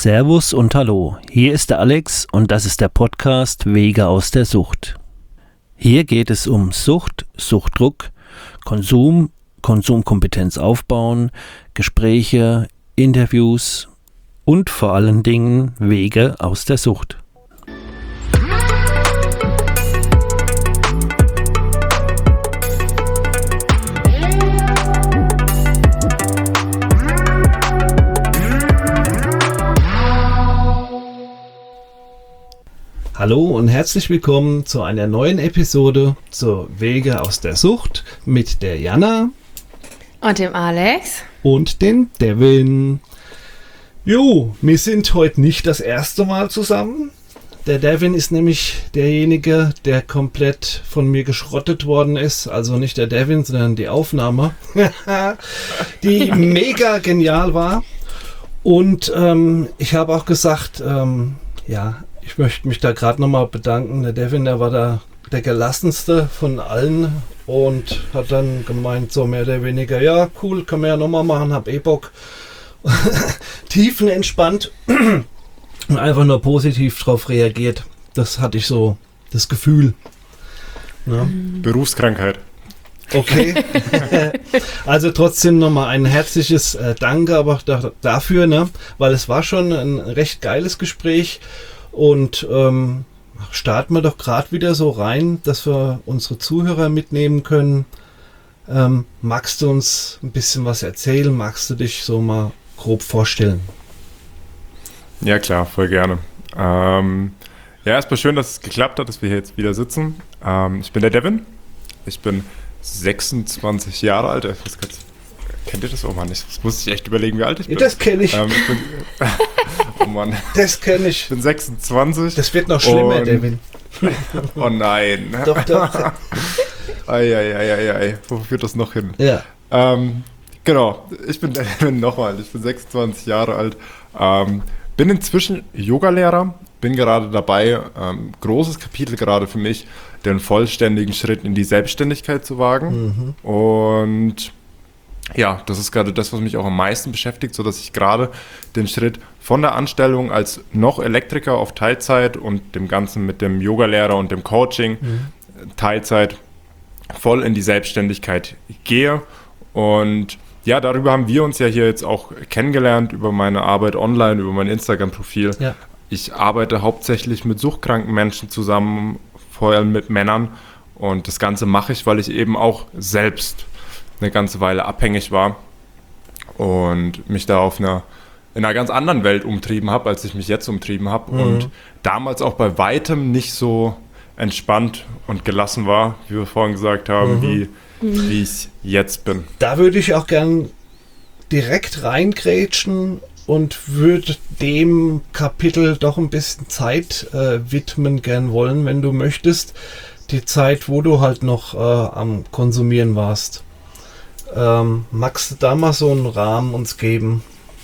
Servus und Hallo, hier ist der Alex und das ist der Podcast Wege aus der Sucht. Hier geht es um Sucht, Suchtdruck, Konsum, Konsumkompetenz aufbauen, Gespräche, Interviews und vor allen Dingen Wege aus der Sucht. Hallo und herzlich willkommen zu einer neuen Episode zur Wege aus der Sucht mit der Jana und dem Alex und den Devin. Jo, wir sind heute nicht das erste Mal zusammen. Der Devin ist nämlich derjenige, der komplett von mir geschrottet worden ist. Also nicht der Devin, sondern die Aufnahme, die mega genial war. Und ich habe auch gesagt, ich möchte mich da gerade nochmal bedanken. Der Devin, der war da der gelassenste von allen und hat dann gemeint, so mehr oder weniger, ja cool, können wir ja nochmal machen, hab Bock. Tiefenentspannt und einfach nur positiv drauf reagiert. Das hatte ich so, das Gefühl. Ja. Berufskrankheit. Okay. Also trotzdem nochmal ein herzliches Danke aber dafür, ne? Weil es war schon ein recht geiles Gespräch. Und starten wir doch gerade wieder so rein, dass wir unsere Zuhörer mitnehmen können. Magst du uns ein bisschen was erzählen? Magst du dich so mal grob vorstellen? Ja klar, voll gerne. Erstmal schön, dass es geklappt hat, dass wir hier jetzt wieder sitzen. Ich bin der Devin. Ich bin 26 Jahre alt. Kennt ihr das? Oh Mann, das muss ich echt überlegen, wie alt ich bin. Das kenne ich. Oh Mann. Das kenne ich. Ich bin 26. Das wird noch schlimmer, Devin. Oh nein. Doch. Ei. Wo führt das noch hin? Ja. Genau, ich bin Devin nochmal. Ich bin 26 Jahre alt. Bin inzwischen Yogalehrer. Bin gerade dabei, großes Kapitel gerade für mich, den vollständigen Schritt in die Selbstständigkeit zu wagen. Und ja, das ist gerade das, was mich auch am meisten beschäftigt, sodass ich gerade den Schritt von der Anstellung als noch Elektriker auf Teilzeit und dem Ganzen mit dem Yogalehrer und dem Coaching Teilzeit voll in die Selbstständigkeit gehe. Und ja, darüber haben wir uns ja hier jetzt auch kennengelernt, über meine Arbeit online, über mein Instagram-Profil. Ja. Ich arbeite hauptsächlich mit suchtkranken Menschen zusammen, vor allem mit Männern. Und das Ganze mache ich, weil ich eben auch selbst eine ganze Weile abhängig war und mich da in einer ganz anderen Welt umtrieben habe, als ich mich jetzt umtrieben habe. Und damals auch bei weitem nicht so entspannt und gelassen war, wie wir vorhin gesagt haben, wie ich jetzt bin. Da würde ich auch gern direkt reingrätschen und würde dem Kapitel doch ein bisschen Zeit widmen gern wollen, wenn du möchtest. Die Zeit, wo du halt noch am Konsumieren warst. Magst du da mal so einen Rahmen uns geben?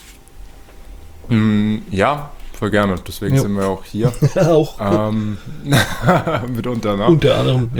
Ja, voll gerne. Deswegen sind wir auch hier. Auch. Mitunter, ne? Unter anderem,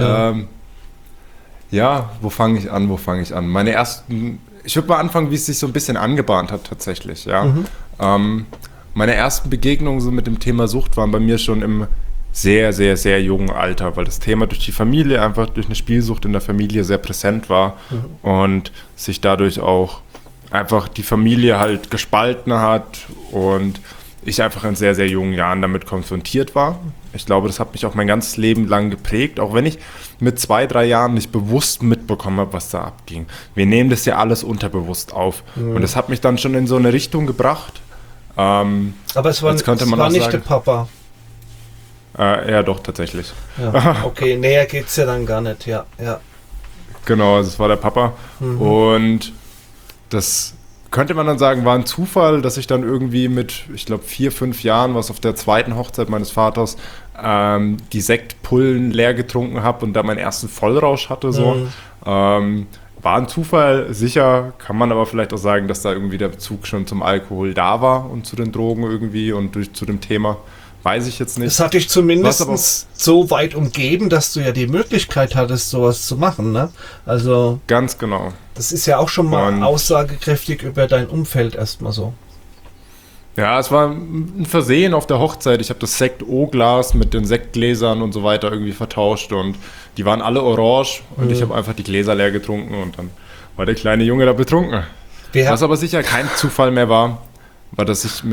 ja. Wo fange ich an? Ich würde mal anfangen, wie es sich so ein bisschen angebahnt hat tatsächlich, ja. Meine ersten Begegnungen so mit dem Thema Sucht waren bei mir schon im sehr, sehr, sehr jungen Alter, weil das Thema durch die Familie, einfach durch eine Spielsucht in der Familie sehr präsent war und sich dadurch auch einfach die Familie halt gespalten hat und ich einfach in sehr, sehr jungen Jahren damit konfrontiert war. Ich glaube, das hat mich auch mein ganzes Leben lang geprägt, auch wenn ich mit 2-3 Jahren nicht bewusst mitbekommen habe, was da abging. Wir nehmen das ja alles unterbewusst auf und das hat mich dann schon in so eine Richtung gebracht. Aber es war nicht der Papa. Ja, doch, tatsächlich. Ja, okay, näher geht's ja dann gar nicht, ja. Genau, also es war der Papa. Und das könnte man dann sagen, war ein Zufall, dass ich dann irgendwie mit, ich glaube, 4-5 Jahren, was auf der zweiten Hochzeit meines Vaters, die Sektpullen leer getrunken habe und da meinen ersten Vollrausch hatte. So. War ein Zufall, sicher, kann man aber vielleicht auch sagen, dass da irgendwie der Bezug schon zum Alkohol da war und zu den Drogen irgendwie und zu dem Thema. Weiß ich jetzt nicht. Es hat dich zumindest so weit umgeben, dass du ja die Möglichkeit hattest, sowas zu machen, ne? Also. Ganz genau. Das ist ja auch schon mal aussagekräftig über dein Umfeld erstmal so. Ja, es war ein Versehen auf der Hochzeit. Ich habe das Sekt-O-Glas mit den Sektgläsern und so weiter irgendwie vertauscht und die waren alle orange und ich habe einfach die Gläser leer getrunken und dann war der kleine Junge da betrunken. Was aber sicher kein Zufall mehr war, dass ich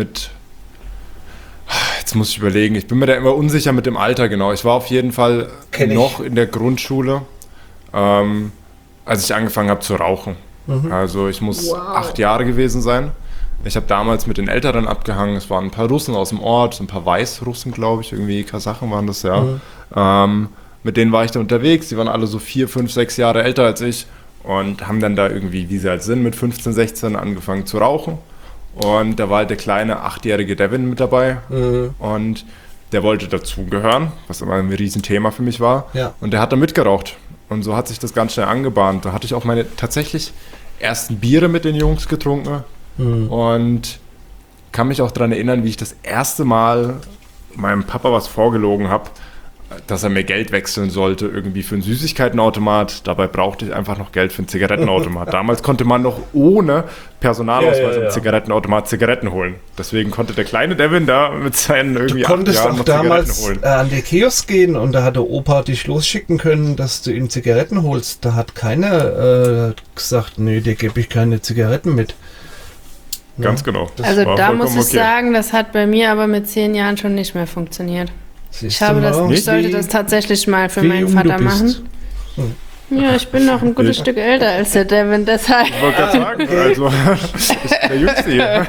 jetzt muss ich überlegen, ich bin mir da immer unsicher mit dem Alter genau. Ich war auf jeden Fall noch in der Grundschule, als ich angefangen habe zu rauchen. Also ich muss 8 Jahre gewesen sein. Ich habe damals mit den Älteren abgehangen. Es waren ein paar Russen aus dem Ort, ein paar Weißrussen, glaube ich, irgendwie Kasachen waren das, ja. Mit denen war ich da unterwegs. Die waren alle so 4, 5, 6 Jahre älter als ich und haben dann da irgendwie, wie sie halt sind, mit 15, 16 angefangen zu rauchen. Und da war halt der kleine 8-jährige Devin mit dabei und der wollte dazugehören, was immer ein Riesenthema für mich war. Ja. Und der hat da mitgeraucht. Und so hat sich das ganz schnell angebahnt. Da hatte ich auch meine tatsächlich ersten Biere mit den Jungs getrunken. Und kann mich auch daran erinnern, wie ich das erste Mal meinem Papa was vorgelogen habe, dass er mir Geld wechseln sollte, irgendwie für einen Süßigkeitenautomat. Dabei brauchte ich einfach noch Geld für einen Zigarettenautomat. Damals konnte man noch ohne Personalausweis am Zigarettenautomat Zigaretten holen. Deswegen konnte der kleine Devin da mit seinen irgendwie 8 Jahren noch damals Zigaretten holen. An den Kiosk gehen und da hatte Opa dich losschicken können, dass du ihm Zigaretten holst. Da hat keiner gesagt, nee, dir gebe ich keine Zigaretten mit. Ganz genau. Also da muss ich sagen, das hat bei mir aber mit 10 Jahren schon nicht mehr funktioniert. Ich sollte das tatsächlich mal für meinen Vater machen. Ja, ich bin noch ein gutes Stück älter als der Devin, deshalb. Ich wollte gerade sagen, also ich bin der Jüngste hier.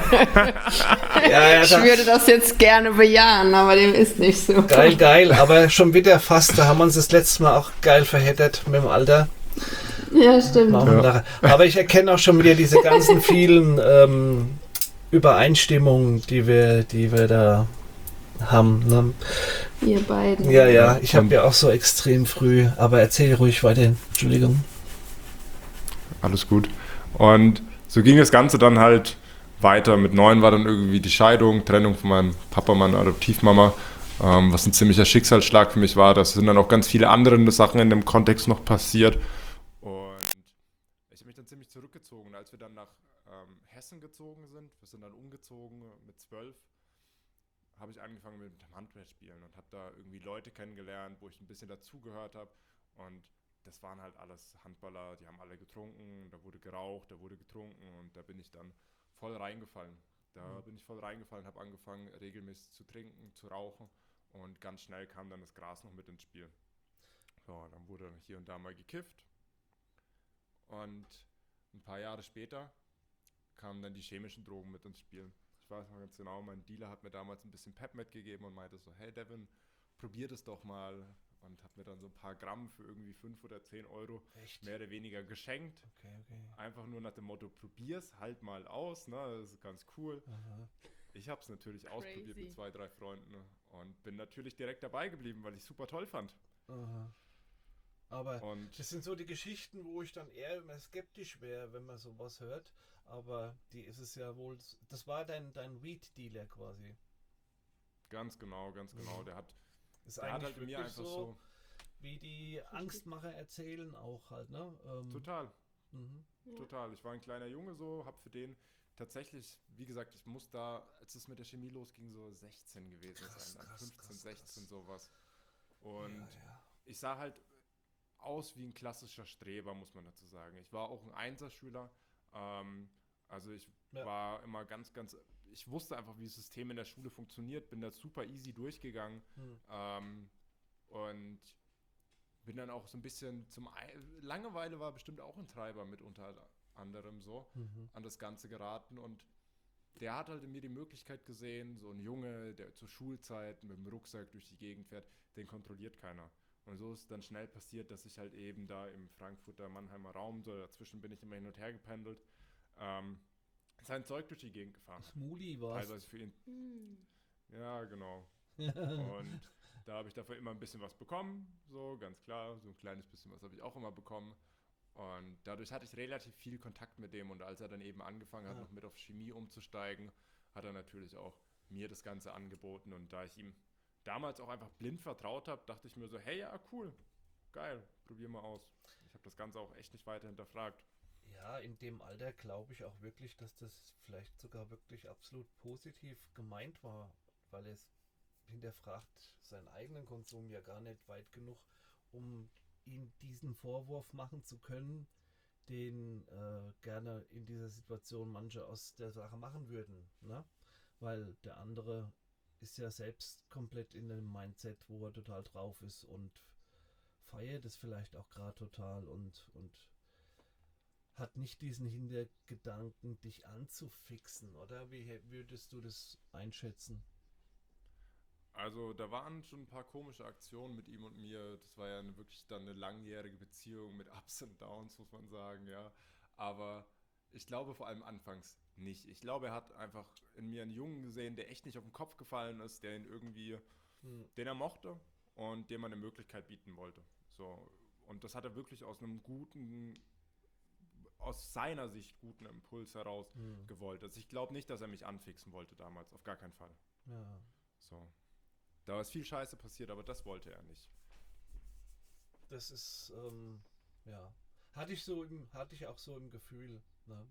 Ich würde das jetzt gerne bejahen, aber dem ist nicht so. Geil, aber schon wieder fast, da haben wir uns das letzte Mal auch geil verheddert mit dem Alter. Ja, stimmt. Ja. Aber ich erkenne auch schon wieder diese ganzen vielen Übereinstimmungen, die wir da haben. Ne? Ihr beiden. Ja, ich habe ja auch so extrem früh, aber erzähl ruhig weiter. Entschuldigung. Alles gut. Und so ging das Ganze dann halt weiter. Mit 9 war dann irgendwie die Scheidung, Trennung von meinem Papa, meiner Adoptivmama, was ein ziemlicher Schicksalsschlag für mich war. Das sind dann auch ganz viele andere Sachen in dem Kontext noch passiert. Und ich habe mich dann ziemlich zurückgezogen. Als wir dann nach Hessen gezogen sind, wir sind dann umgezogen mit 12, habe ich angefangen mit dem Handballspielen und habe da irgendwie Leute kennengelernt, wo ich ein bisschen dazugehört habe. Und das waren halt alles Handballer, die haben alle getrunken, da wurde geraucht, da wurde getrunken und da bin ich dann voll reingefallen. Habe angefangen regelmäßig zu trinken, zu rauchen und ganz schnell kam dann das Gras noch mit ins Spiel. So, dann wurde hier und da mal gekifft und ein paar Jahre später kamen dann die chemischen Drogen mit ins Spiel. Ich weiß noch ganz genau, mein Dealer hat mir damals ein bisschen Pep mitgegeben und meinte so, hey Devin, probier das doch mal. Und hat mir dann so ein paar Gramm für irgendwie 5 oder 10 Euro mehr oder weniger geschenkt. Okay. Einfach nur nach dem Motto, probier's halt mal aus, ne? Das ist ganz cool. Aha. Ich habe es natürlich ausprobiert mit 2, 3 Freunden und bin natürlich direkt dabei geblieben, weil ich es super toll fand. Aha. Aber das sind so die Geschichten, wo ich dann eher immer skeptisch wäre, wenn man sowas hört. Aber die ist es ja wohl. Das war dein Weed-Dealer quasi. Ganz genau. Mhm. Der hat halt in mir einfach so, wie die Angstmacher erzählen auch halt, ne? Total. Total. Ich war ein kleiner Junge so, hab für den tatsächlich, wie gesagt, ich muss da, als es mit der Chemie losging, so 16 gewesen sein. 15, 16 sowas. Und ich sah halt aus wie ein klassischer Streber, muss man dazu sagen. Ich war auch ein Einserschüler. Also ich war immer ich wusste einfach, wie das System in der Schule funktioniert, bin da super easy durchgegangen und bin dann auch so ein bisschen Langeweile war bestimmt auch ein Treiber mit unter anderem so an das Ganze geraten und der hat halt in mir die Möglichkeit gesehen, so ein Junge, der zur Schulzeit mit dem Rucksack durch die Gegend fährt, den kontrolliert keiner. Und so ist es dann schnell passiert, dass ich halt eben da im Frankfurter Mannheimer Raum, so dazwischen bin ich immer hin und her gependelt, sein Zeug durch die Gegend gefahren. Smoothie war's. Teilweise für ihn. Ja, genau. Und da habe ich dafür immer ein bisschen was bekommen, so ganz klar, so ein kleines bisschen was habe ich auch immer bekommen. Und dadurch hatte ich relativ viel Kontakt mit dem und als er dann eben angefangen hat, noch mit auf Chemie umzusteigen, hat er natürlich auch mir das Ganze angeboten und da ich ihm damals auch einfach blind vertraut habe, dachte ich mir so, hey, ja, cool, geil, probier mal aus. Ich habe das Ganze auch echt nicht weiter hinterfragt. ja, in dem Alter glaube ich auch wirklich, dass das vielleicht sogar wirklich absolut positiv gemeint war, weil es hinterfragt seinen eigenen Konsum ja gar nicht weit genug, um ihm diesen Vorwurf machen zu können, den gerne in dieser Situation manche aus der Sache machen würden. Ne? Weil der andere ist ja selbst komplett in einem Mindset, wo er total drauf ist und feiert es vielleicht auch gerade total und hat nicht diesen Hintergedanken, dich anzufixen, oder? Wie würdest du das einschätzen? Also da waren schon ein paar komische Aktionen mit ihm und mir. Das war ja wirklich dann eine langjährige Beziehung mit Ups und Downs, muss man sagen, ja. Aber ich glaube vor allem anfangs nicht. Ich glaube, er hat einfach in mir einen Jungen gesehen, der echt nicht auf den Kopf gefallen ist, der ihn irgendwie, den er mochte und dem man eine Möglichkeit bieten wollte. So. Und das hat er wirklich aus seiner Sicht guten Impuls heraus gewollt. Also ich glaube nicht, dass er mich anfixen wollte damals, auf gar keinen Fall. Ja. So. Da ist viel Scheiße passiert, aber das wollte er nicht. Das ist, ja. Hatte ich auch so im Gefühl. Ne?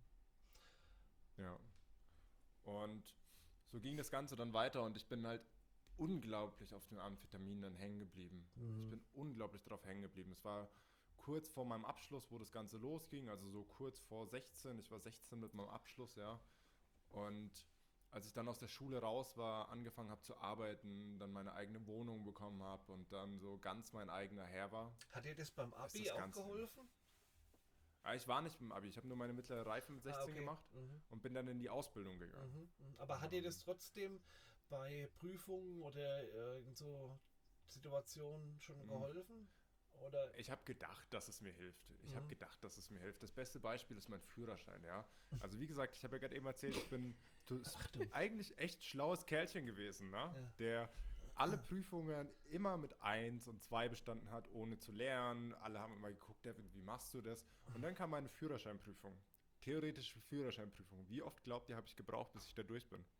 Ja. Und so ging das Ganze dann weiter und ich bin halt unglaublich auf den Amphetamin dann hängen geblieben. Ich bin unglaublich drauf hängen geblieben. Es war kurz vor meinem Abschluss, wo das Ganze losging, also so kurz vor 16. Ich war 16 mit meinem Abschluss, ja. Und als ich dann aus der Schule raus war, angefangen habe zu arbeiten, dann meine eigene Wohnung bekommen habe und dann so ganz mein eigener Herr war. Hat dir das beim Abi auch geholfen? Ich war nicht im Abi, ich habe nur meine mittlere Reife mit 16 gemacht und bin dann in die Ausbildung gegangen. Aber hat dir das trotzdem bei Prüfungen oder in so Situationen schon geholfen? Oder? Ich habe gedacht, dass es mir hilft. Das beste Beispiel ist mein Führerschein, ja. Also wie gesagt, ich habe ja gerade eben erzählt, ich bin eigentlich echt schlaues Kerlchen gewesen, ne? Ja. Der alle Prüfungen immer mit 1 und 2 bestanden hat, ohne zu lernen. Alle haben immer geguckt, Devin, wie machst du das? Und dann kam meine Führerscheinprüfung. Theoretische Führerscheinprüfung. Wie oft glaubt ihr, habe ich gebraucht, bis ich da durch bin?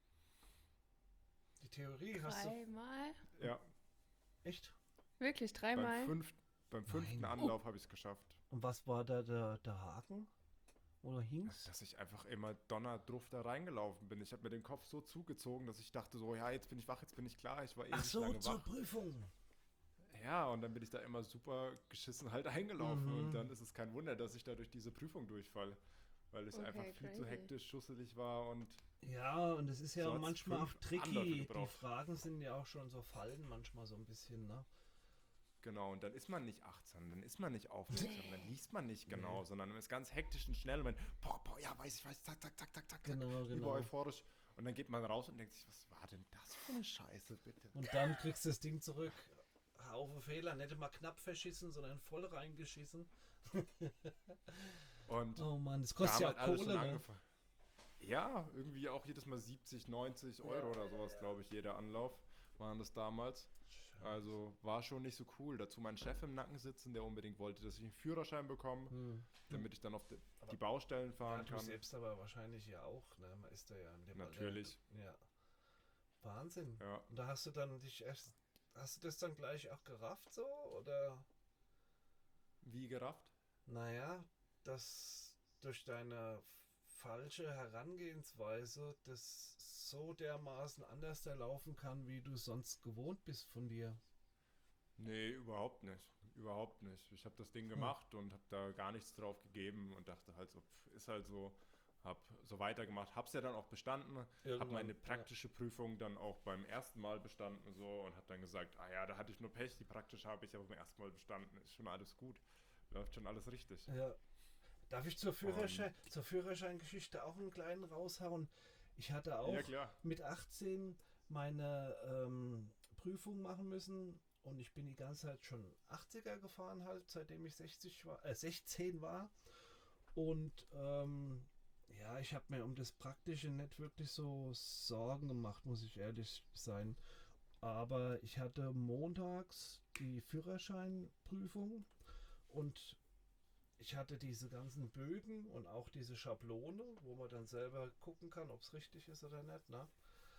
Die Theorie hast du... 3-mal? Ja. Echt? Wirklich, 3-mal? Beim fünften Anlauf habe ich es geschafft. Und was war da der Haken? Oder hing's? Dass ich einfach immer donnerdruff da reingelaufen bin. Ich habe mir den Kopf so zugezogen, dass ich dachte so, ja, jetzt bin ich wach, jetzt bin ich klar. Ich war ewig lange wach. Zur Prüfung. Ja, und dann bin ich da immer super geschissen halt eingelaufen. Und dann ist es kein Wunder, dass ich da durch diese Prüfung durchfalle. Weil ich einfach viel zu hektisch, schusselig war und... Ja, und es ist ja so manchmal auch tricky. Die Fragen sind ja auch schon so Fallen manchmal so ein bisschen, ne? Genau, und dann ist man nicht achtsam, dann ist man nicht aufmerksam, dann liest man nicht genau, sondern man ist ganz hektisch und schnell und man, ja, weiß ich, zack, genau. Über euphorisch. Und dann geht man raus und denkt sich, was war denn das für eine Scheiße, bitte? Und dann kriegst du das Ding zurück. Haufe Fehler, nicht mal knapp verschissen, sondern voll reingeschissen. Und oh Mann, das kostet ja halt Kohle, ne? Ja, irgendwie auch jedes Mal 70, 90 Euro oder sowas, glaube ich, jeder Anlauf waren das damals. Also war schon nicht so cool. Dazu mein Chef im Nacken sitzen, der unbedingt wollte, dass ich einen Führerschein bekomme, damit ich dann auf die Baustellen fahren kann. Du selbst aber wahrscheinlich ja auch, ne? Man ist da ja in dem Natürlich. Alter. Ja. Wahnsinn. Ja. Und da hast du das dann gleich auch gerafft so, oder? Wie gerafft? Naja, dass durch deine falsche Herangehensweise das so dermaßen anders laufen kann, wie du sonst gewohnt bist von dir. Nee, überhaupt nicht. Überhaupt nicht. Ich habe das Ding gemacht und habe da gar nichts drauf gegeben und dachte halt so, ist halt so, habe so weitergemacht, habe es ja dann auch bestanden, habe meine praktische Prüfung dann auch beim ersten Mal bestanden so und habe dann gesagt, da hatte ich nur Pech, die praktische habe ich aber beim ersten Mal bestanden, ist schon alles gut, läuft schon alles richtig. Ja. Darf ich zur Führerscheingeschichte auch einen kleinen raushauen? Ich hatte auch mit 18 meine Prüfung machen müssen und ich bin die ganze Zeit schon 80er gefahren halt, seitdem ich 16 war. Und ich habe mir um das Praktische nicht wirklich so Sorgen gemacht, muss ich ehrlich sein. Aber ich hatte montags die Führerscheinprüfung und ich hatte diese ganzen Bögen und auch diese Schablone, wo man dann selber gucken kann, ob es richtig ist oder nicht. Ne?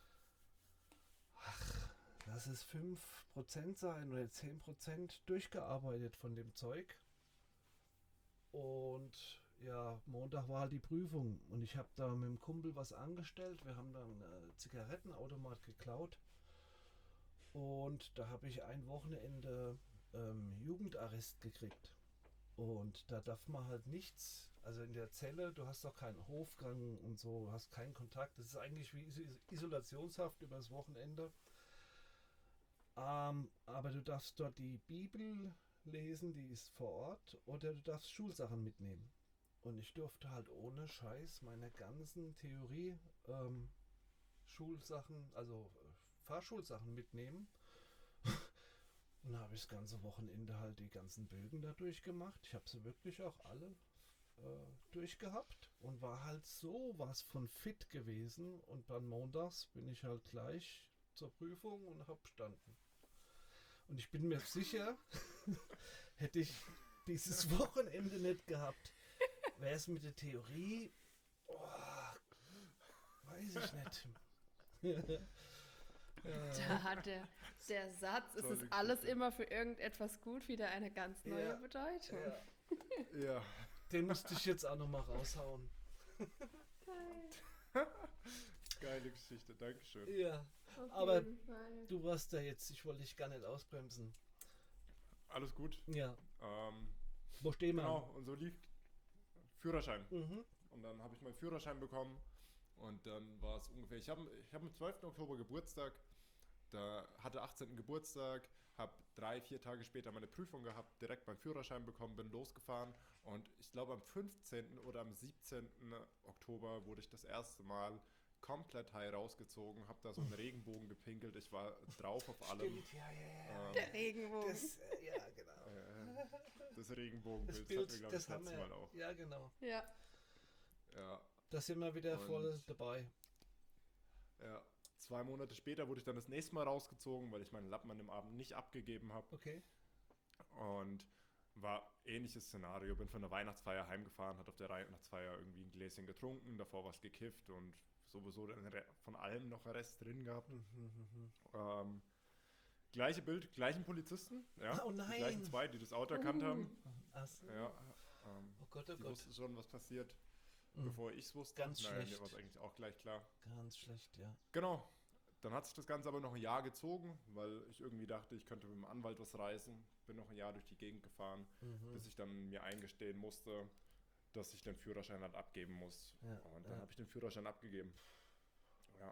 Ach, lass es 5% sein oder 10% durchgearbeitet von dem Zeug. Und ja, Montag war halt die Prüfung und ich habe da mit dem Kumpel was angestellt. Wir haben dann einen Zigarettenautomat geklaut und da habe ich ein Wochenende Jugendarrest gekriegt. Und da darf man halt nichts, also in der Zelle, du hast doch keinen Hofgang und so, hast keinen Kontakt. Das ist eigentlich wie Isolationshaft über das Wochenende. Aber du darfst dort die Bibel lesen, die ist vor Ort, oder du darfst Schulsachen mitnehmen. Und ich durfte halt ohne Scheiß meine ganzen Theorie Schulsachen, also Fahrschulsachen mitnehmen. Und dann habe ich das ganze Wochenende halt die ganzen Bögen da durchgemacht. Ich habe sie wirklich auch alle durchgehabt und war halt sowas von fit gewesen. Und dann montags bin ich halt gleich zur Prüfung und habe bestanden. Und ich bin mir sicher, hätte ich dieses Wochenende nicht gehabt, wäre es mit der Theorie, weiß ich nicht. Da hat der Satz, es ist alles immer für irgendetwas gut, wieder eine ganz neue Bedeutung. Ja. Den musste ich jetzt auch nochmal raushauen. Geile Geschichte, Dankeschön. Ja, aber du warst da jetzt, ich wollte dich gar nicht ausbremsen. Alles gut. Ja. Wo stehen wir? Genau, und so lief Führerschein. Und dann habe ich meinen Führerschein bekommen und dann war es ungefähr, ich hab am 12. Oktober Geburtstag, da hatte 18. Geburtstag, habe 3-4 Tage später meine Prüfung gehabt, direkt meinen Führerschein bekommen, bin losgefahren und ich glaube am 15. oder am 17. Oktober wurde ich das erste Mal komplett high rausgezogen, habe da so einen Regenbogen gepinkelt, ich war drauf auf allem. Stimmt, ja. Der Regenbogen. Ja, genau. Das Regenbogenbild, das Bild, hatten wir, glaube ich, das haben wir Mal auch. Ja, genau. Ja. Da sind wir wieder voll dabei. Ja, 2 Monate später wurde ich dann das nächste Mal rausgezogen, weil ich meinen Lappen an dem Abend nicht abgegeben habe. Okay. Und war ähnliches Szenario. Bin von der Weihnachtsfeier heimgefahren, hat auf der Weihnachtsfeier irgendwie ein Gläschen getrunken, davor was gekifft und sowieso von allem noch ein Rest drin gehabt. Gleiche Bild, gleichen Polizisten. Ja, oh nein! Die gleichen 2, die das Auto erkannt haben. So. Ja, oh Gott. Die wussten schon, was passiert, bevor ich es wusste. Ganz schlecht. Mir war es eigentlich auch gleich klar. Ganz schlecht, ja. Genau. Dann hat sich das Ganze aber noch ein Jahr gezogen, weil ich irgendwie dachte, ich könnte mit dem Anwalt was reißen. Bin noch ein Jahr durch die Gegend gefahren, bis ich dann mir eingestehen musste, dass ich den Führerschein halt abgeben muss. Ja, und dann habe ich den Führerschein abgegeben. Ja.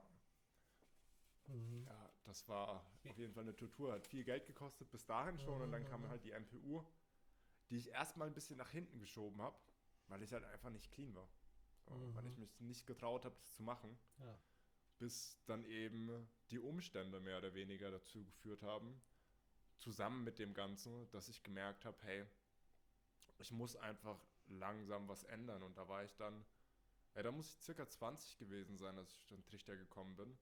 Ja, das war auf jeden Fall eine Tortur. Hat viel Geld gekostet bis dahin schon und dann kam halt die MPU, die ich erstmal ein bisschen nach hinten geschoben habe, weil ich halt einfach nicht clean war. Weil ich mich nicht getraut habe, das zu machen. Ja. Bis dann eben die Umstände mehr oder weniger dazu geführt haben, zusammen mit dem Ganzen, dass ich gemerkt habe, hey, ich muss einfach langsam was ändern. Und da war ich dann, da muss ich circa 20 gewesen sein, als ich auf den Trichter gekommen bin.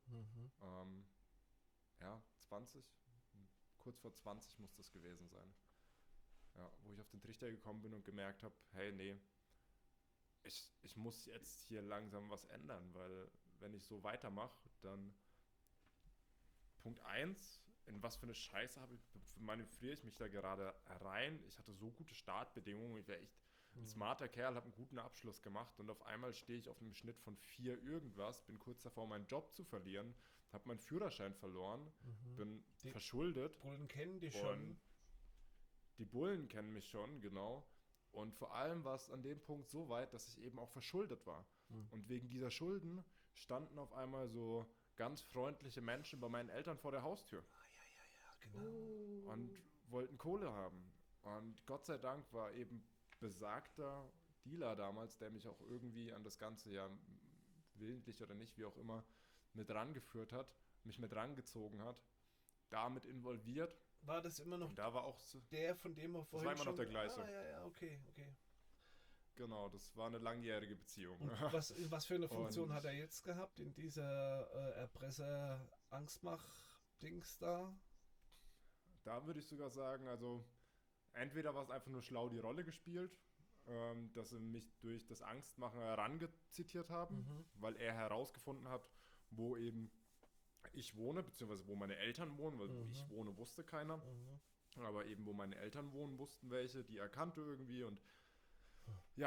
20, kurz vor 20 muss das gewesen sein. Ja, wo ich auf den Trichter gekommen bin und gemerkt habe, hey, nee, ich muss jetzt hier langsam was ändern, weil wenn ich so weitermache, dann Punkt 1, in was für eine Scheiße manövriere ich mich da gerade rein. Ich hatte so gute Startbedingungen, ich wäre echt ein smarter Kerl, habe einen guten Abschluss gemacht und auf einmal stehe ich auf einem Schnitt von 4 irgendwas, bin kurz davor, meinen Job zu verlieren, habe meinen Führerschein verloren, bin verschuldet. Die Bullen kennen dich schon. Die Bullen kennen mich schon, genau. Und vor allem war es an dem Punkt so weit, dass ich eben auch verschuldet war. Und wegen dieser Schulden standen auf einmal so ganz freundliche Menschen bei meinen Eltern vor der Haustür. Ja, genau. Und wollten Kohle haben. Und Gott sei Dank war eben besagter Dealer damals, der mich auch irgendwie an das Ganze, ja willentlich oder nicht, wie auch immer, mit rangeführt hat, mich mit rangezogen hat, damit involviert. War das immer noch da war auch so, der, von dem wir vorhin das war immer noch der gleiche. Ja, okay. Genau, das war eine langjährige Beziehung. Und was für eine Funktion hat er jetzt gehabt in dieser Erpresser-Angstmach-Dings da? Da würde ich sogar sagen, also entweder war es einfach nur schlau die Rolle gespielt, dass sie mich durch das Angstmachen herangezitiert haben, weil er herausgefunden hat, wo eben ich wohne, beziehungsweise wo meine Eltern wohnen, weil ich wohne, wusste keiner. Aber eben wo meine Eltern wohnen, wussten welche, die er kannte irgendwie und ja,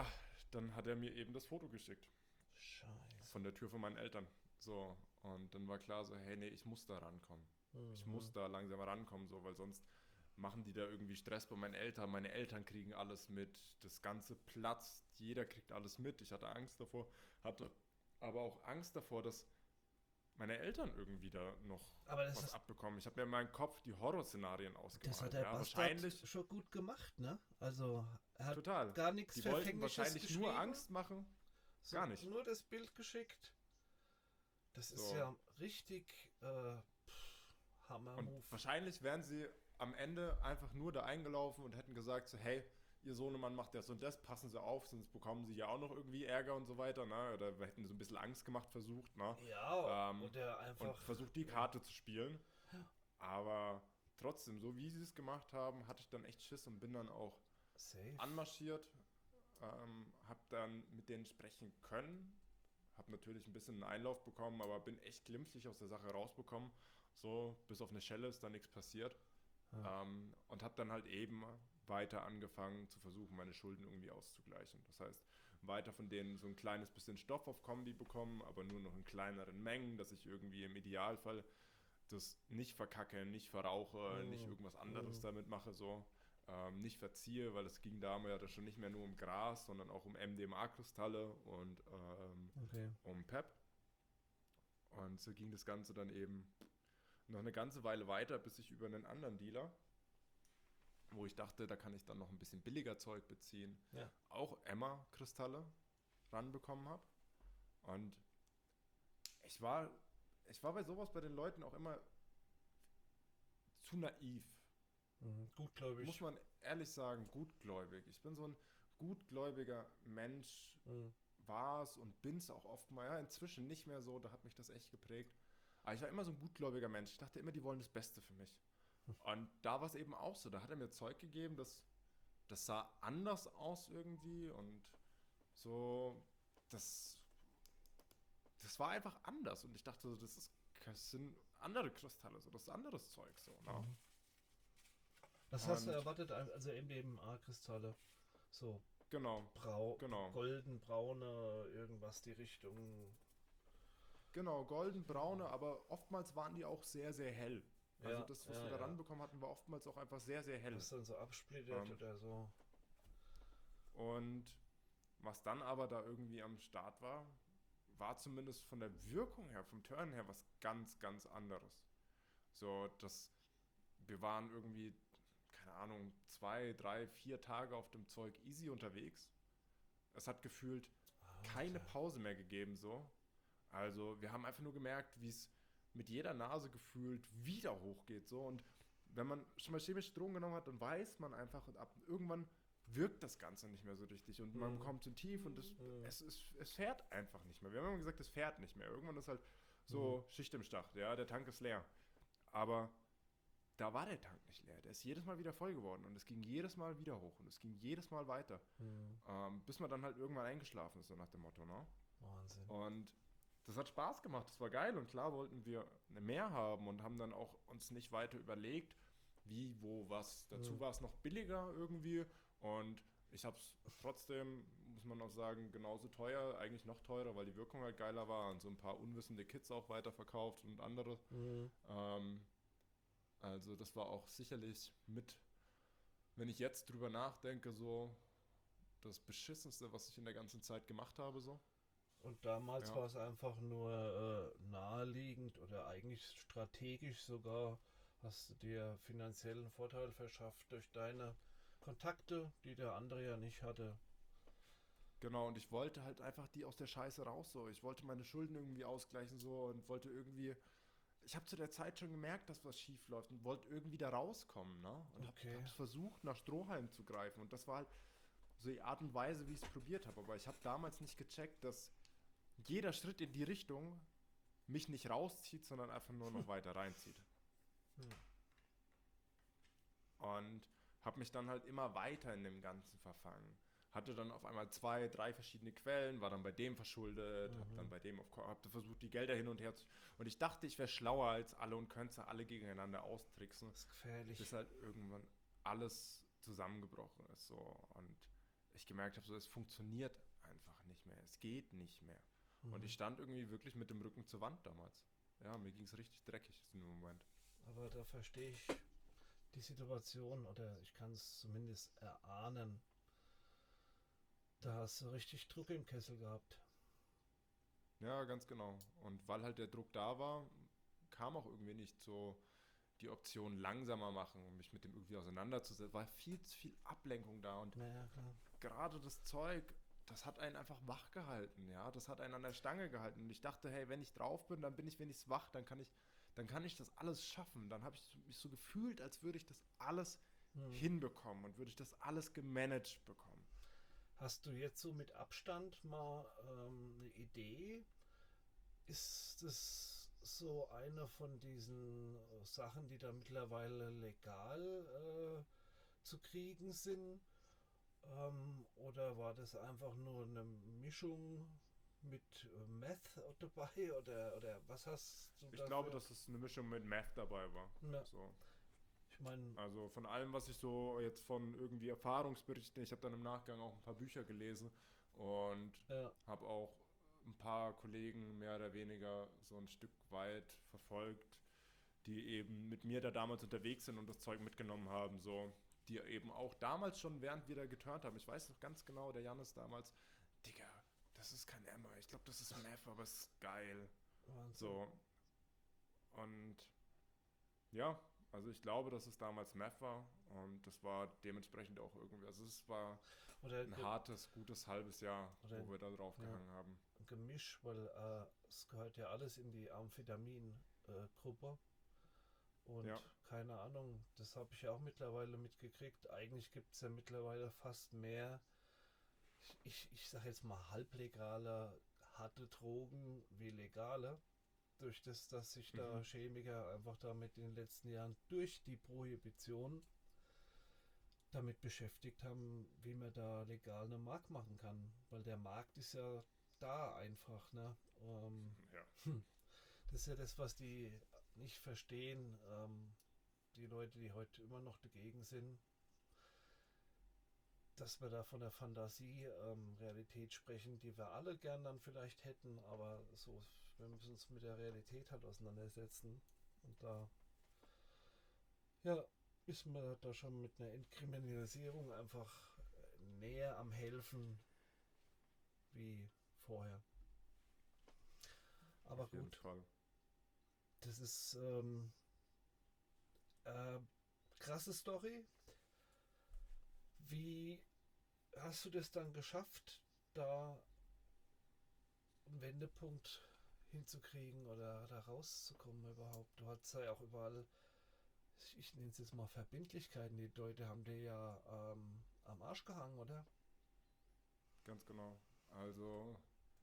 dann hat er mir eben das Foto geschickt. Scheiße. Von der Tür von meinen Eltern. So, und dann war klar so, hey, nee, ich muss da rankommen. Ich muss da langsam rankommen, so, weil sonst machen die da irgendwie Stress bei meinen Eltern. Meine Eltern kriegen alles mit, das Ganze platzt, jeder kriegt alles mit. Ich hatte Angst davor, hatte aber auch Angst davor, dass meine Eltern irgendwie da noch was abbekommen. Ich habe mir in meinem Kopf die Horrorszenarien ausgemalt. Das hat der Bastard schon gut gemacht, ne? Also er hat gar nichts die wollten wahrscheinlich nur Angst machen. So, gar nicht. Nur das Bild geschickt. Das ist ja richtig Hammer-Move. Und wahrscheinlich wären sie am Ende einfach nur da eingelaufen und hätten gesagt so, hey, ihr Sohnemann macht das und das, passen Sie auf, sonst bekommen Sie ja auch noch irgendwie Ärger und so weiter, ne? Oder wir hätten so ein bisschen Angst gemacht versucht, ne? Ja, oder einfach... Und versucht, die Karte zu spielen. Aber trotzdem, so wie sie es gemacht haben, hatte ich dann echt Schiss und bin dann auch anmarschiert, hab dann mit denen sprechen können, hab natürlich ein bisschen einen Einlauf bekommen, aber bin echt glimpflich aus der Sache rausbekommen. So, bis auf eine Schelle ist da nichts passiert. Ja. Und hab dann halt eben weiter angefangen zu versuchen, meine Schulden irgendwie auszugleichen. Das heißt, weiter von denen so ein kleines bisschen Stoff auf Kombi bekommen, aber nur noch in kleineren Mengen, dass ich irgendwie im Idealfall das nicht verkacke, nicht verrauche, nicht irgendwas anderes damit mache, so. Nicht verziehe, weil es ging damals ja schon nicht mehr nur um Gras, sondern auch um MDMA-Kristalle und um PEP. Und so ging das Ganze dann eben noch eine ganze Weile weiter, bis ich über einen anderen Dealer, wo ich dachte, da kann ich dann noch ein bisschen billiger Zeug beziehen, auch Emma-Kristalle ranbekommen habe. Und ich war bei sowas bei den Leuten auch immer zu naiv. Gutgläubig. Muss man ehrlich sagen, gutgläubig. Ich bin so ein gutgläubiger Mensch, war es und bin es auch oft mal. Ja, inzwischen nicht mehr so, da hat mich das echt geprägt. Aber ich war immer so ein gutgläubiger Mensch. Ich dachte immer, die wollen das Beste für mich. Und da war es eben auch so. Da hat er mir Zeug gegeben, das sah anders aus irgendwie und so, das war einfach anders. Und ich dachte, das sind andere Kristalle, so, das ist anderes Zeug so. Ne? Was hast du erwartet? Also MDMA-Kristalle. So. Genau. Golden, braune, irgendwas die Richtung. Genau, golden, braune, aber oftmals waren die auch sehr, sehr hell. Also das, was wir da ranbekommen hatten, war oftmals auch einfach sehr, sehr hell. Das dann so absplittert oder so. Und was dann aber da irgendwie am Start war zumindest von der Wirkung her, vom Turn her, was ganz, ganz anderes. So, wir waren irgendwie, keine Ahnung, 2, 3, 4 Tage auf dem Zeug easy unterwegs. Es hat gefühlt keine Pause mehr gegeben, so. Also, wir haben einfach nur gemerkt, wie es mit jeder Nase gefühlt wieder hochgeht, so. Und wenn man schon mal chemische Drogen genommen hat, dann weiß man einfach, und irgendwann wirkt das Ganze nicht mehr so richtig und man kommt zu tief und es fährt einfach nicht mehr. Wir haben immer gesagt, es fährt nicht mehr. Irgendwann ist halt so Schicht im Schacht, ja, der Tank ist leer. Aber da war der Tank nicht leer. Der ist jedes Mal wieder voll geworden und es ging jedes Mal wieder hoch und es ging jedes Mal weiter. Bis man dann halt irgendwann eingeschlafen ist, so nach dem Motto, ne? Wahnsinn. Und das hat Spaß gemacht, das war geil und klar wollten wir mehr haben und haben dann auch uns nicht weiter überlegt, wie, wo, was. Dazu war es noch billiger irgendwie und ich habe es trotzdem, muss man auch sagen, genauso teuer, eigentlich noch teurer, weil die Wirkung halt geiler war und so ein paar unwissende Kids auch weiterverkauft und andere. Also das war auch sicherlich mit, wenn ich jetzt drüber nachdenke, so das Beschissenste, was ich in der ganzen Zeit gemacht habe, so. Und damals war es einfach nur naheliegend oder eigentlich strategisch sogar, hast du dir finanziellen Vorteil verschafft durch deine Kontakte, die der andere ja nicht hatte. Genau, und ich wollte halt einfach die aus der Scheiße raus, so. Ich wollte meine Schulden irgendwie ausgleichen, so, und wollte irgendwie... Ich habe zu der Zeit schon gemerkt, dass was schief läuft und wollte irgendwie da rauskommen, ne? Und habe versucht, nach Strohhalm zu greifen. Und das war halt so die Art und Weise, wie ich es probiert habe. Aber ich habe damals nicht gecheckt, dass jeder Schritt in die Richtung mich nicht rauszieht, sondern einfach nur noch weiter reinzieht. Und habe mich dann halt immer weiter in dem Ganzen verfangen. Hatte dann auf einmal 2, 3 verschiedene Quellen, war dann bei dem verschuldet, habe dann bei dem hab versucht, die Gelder hin und her zu... Und ich dachte, ich wäre schlauer als alle und könnte alle gegeneinander austricksen. Das ist gefährlich. Bis halt irgendwann alles zusammengebrochen ist. So. Und ich gemerkt habe, so, es funktioniert einfach nicht mehr. Es geht nicht mehr. Und ich stand irgendwie wirklich mit dem Rücken zur Wand damals. Ja, mir ging es richtig dreckig in dem Moment. Aber da verstehe ich die Situation, oder ich kann es zumindest erahnen. Da hast du richtig Druck im Kessel gehabt. Ja, ganz genau. Und weil halt der Druck da war, kam auch irgendwie nicht so die Option langsamer machen und mich mit dem irgendwie auseinanderzusetzen. War viel zu viel Ablenkung da und Ja, klar. gerade das Zeug, das hat einen einfach wach gehalten, ja, das hat einen an der Stange gehalten und ich dachte, hey, wenn ich drauf bin, dann bin ich wenigstens wach, dann kann ich das alles schaffen, dann habe ich mich so gefühlt, als würde ich das alles hinbekommen und würde ich das alles gemanagt bekommen. Hast du jetzt so mit Abstand mal eine Idee? Ist das so eine von diesen Sachen, die da mittlerweile legal zu kriegen sind? Oder war das einfach nur eine Mischung mit Meth dabei? Oder was hast du Ich glaube, dass es eine Mischung mit Meth dabei war. Ja. So. Ich meine, also von allem, was ich so jetzt von irgendwie Erfahrungsberichten, ich habe dann im Nachgang auch ein paar Bücher gelesen und habe auch ein paar Kollegen mehr oder weniger so ein Stück weit verfolgt, die eben mit mir da damals unterwegs sind und das Zeug mitgenommen haben, so, die eben auch damals schon, während wir da geturnt haben, ich weiß noch ganz genau, der Janis damals, Digga, das ist kein Emmer, ich glaube, das ist Meth, aber es ist geil. Wahnsinn. So. Und ja, also ich glaube, dass es damals Meth war und das war dementsprechend auch irgendwie, also es war ein hartes, gutes halbes Jahr, wo wir da drauf gehangen haben. Ein Gemisch, weil es gehört ja alles in die Amphetamin-Gruppe und keine Ahnung, das habe ich ja auch mittlerweile mitgekriegt. Eigentlich gibt es ja mittlerweile fast mehr, ich sage jetzt mal halblegale, harte Drogen wie legale. Durch das, dass sich da Chemiker einfach damit in den letzten Jahren durch die Prohibition damit beschäftigt haben, wie man da legal eine Mark machen kann. Weil der Markt ist ja da einfach. Ne? Das ist ja das, was die nicht verstehen. Die Leute, die heute immer noch dagegen sind, dass wir da von der Fantasie Realität sprechen, die wir alle gern dann vielleicht hätten, aber so, wir müssen uns mit der Realität halt auseinandersetzen. Und da ist man da schon mit einer Entkriminalisierung einfach näher am Helfen wie vorher. Aber auf jeden Fall. Das ist krasse Story. Wie hast du das dann geschafft, da einen Wendepunkt hinzukriegen oder da rauszukommen überhaupt? Du hattest ja auch überall, ich nenne es jetzt mal Verbindlichkeiten, die Leute haben dir ja am Arsch gehangen, oder? Ganz genau. Also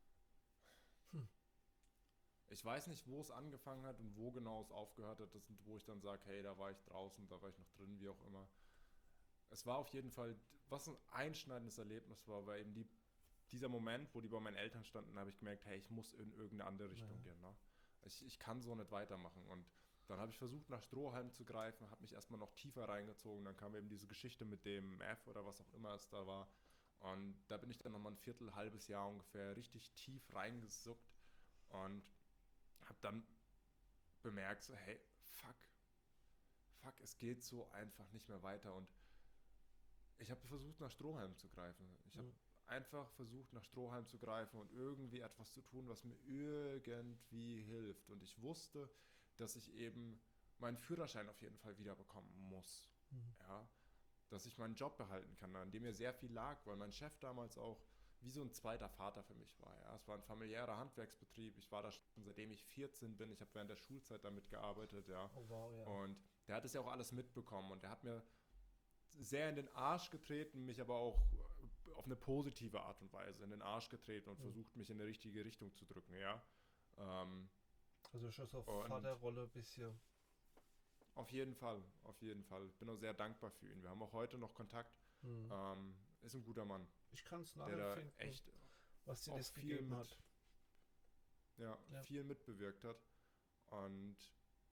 ich weiß nicht, wo es angefangen hat und wo genau es aufgehört hat, das sind, wo ich dann sage, hey, da war ich draußen, da war ich noch drin, wie auch immer. Es war auf jeden Fall, was ein einschneidendes Erlebnis war eben dieser Moment, wo die bei meinen Eltern standen, habe ich gemerkt, hey, ich muss in irgendeine andere Richtung gehen. Ne? Ich kann so nicht weitermachen. Und dann habe ich versucht, nach Strohhalm zu greifen, habe mich erstmal noch tiefer reingezogen. Dann kam eben diese Geschichte mit dem F oder was auch immer es da war. Und da bin ich dann nochmal ein halbes Jahr ungefähr richtig tief reingesuckt und habe dann bemerkt, so, hey, fuck, es geht so einfach nicht mehr weiter. Und ich habe versucht, nach Strohhalm zu greifen. Ich habe einfach versucht, nach Strohhalm zu greifen und irgendwie etwas zu tun, was mir irgendwie hilft. Und ich wusste, dass ich eben meinen Führerschein auf jeden Fall wiederbekommen muss. Ja, dass ich meinen Job behalten kann, an dem mir sehr viel lag, weil mein Chef damals auch wie so ein zweiter Vater für mich war. Ja. Es war ein familiärer Handwerksbetrieb. Ich war da schon seitdem ich 14 bin. Ich habe während der Schulzeit damit gearbeitet. Ja. Oh, wow, ja. Und der hat es ja auch alles mitbekommen und der hat mir sehr in den Arsch getreten, mich aber auch auf eine positive Art und Weise in den Arsch getreten und versucht, mich in eine richtige Richtung zu drücken, ja. Also schon so Vaterrolle ein bisschen. Auf jeden Fall. Ich bin auch sehr dankbar für ihn. Wir haben auch heute noch Kontakt. Ist ein guter Mann. Ich kann es nachempfinden, echt was dir das gegeben hat. Ja, viel mitbewirkt hat. Und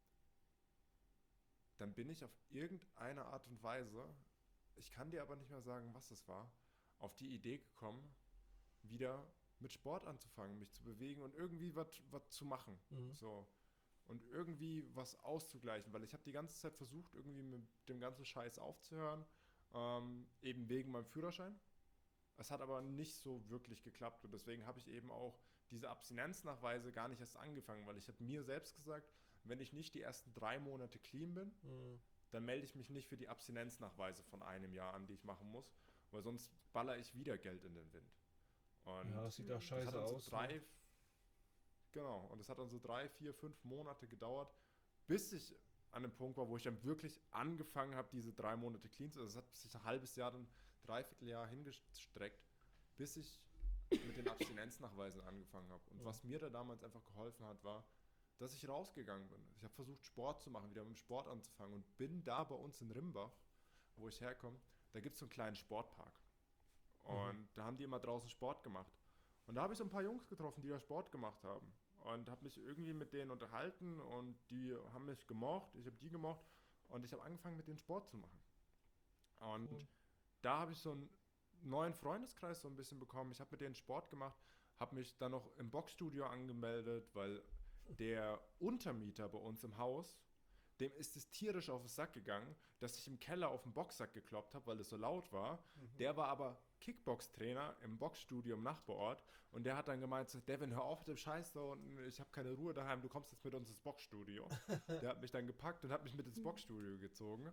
dann bin ich auf irgendeine Art und Weise, ich kann dir aber nicht mehr sagen, was es war, auf die Idee gekommen, wieder mit Sport anzufangen, mich zu bewegen und irgendwie was zu machen. So. Und irgendwie was auszugleichen, weil ich habe die ganze Zeit versucht, irgendwie mit dem ganzen Scheiß aufzuhören, eben wegen meinem Führerschein. Es hat aber nicht so wirklich geklappt und deswegen habe ich eben auch diese Abstinenznachweise gar nicht erst angefangen, weil ich habe mir selbst gesagt, wenn ich nicht die ersten 3 Monate clean bin, dann melde ich mich nicht für die Abstinenznachweise von einem Jahr an, die ich machen muss, weil sonst baller ich wieder Geld in den Wind. Und ja, das sieht auch scheiße aus. Genau, und es hat dann so 3, 4, 5 Monate gedauert, bis ich an dem Punkt war, wo ich dann wirklich angefangen habe, diese 3 Monate clean zu. Also es hat sich ein halbes Jahr, dann 3/4 Jahr hingestreckt, bis ich mit den Abstinenznachweisen angefangen habe. Und was mir da damals einfach geholfen hat, war, dass ich rausgegangen bin. Ich habe versucht, Sport zu machen, wieder mit dem Sport anzufangen und bin da bei uns in Rimbach, wo ich herkomme, da gibt es so einen kleinen Sportpark. Und da haben die immer draußen Sport gemacht. Und da habe ich so ein paar Jungs getroffen, die da Sport gemacht haben. Und habe mich irgendwie mit denen unterhalten und die haben mich gemocht, ich habe die gemocht und ich habe angefangen mit denen Sport zu machen. Und da habe ich so einen neuen Freundeskreis so ein bisschen bekommen. Ich habe mit denen Sport gemacht, habe mich dann noch im Boxstudio angemeldet, weil der Untermieter bei uns im Haus, dem ist es tierisch auf den Sack gegangen, dass ich im Keller auf den Boxsack gekloppt habe, weil es so laut war. Der war aber Kickbox-Trainer im Boxstudio im Nachbarort und der hat dann gemeint, so, Devin, hör auf mit dem Scheiß da unten, ich habe keine Ruhe daheim, du kommst jetzt mit uns ins Boxstudio. Der hat mich dann gepackt und hat mich mit ins Boxstudio gezogen.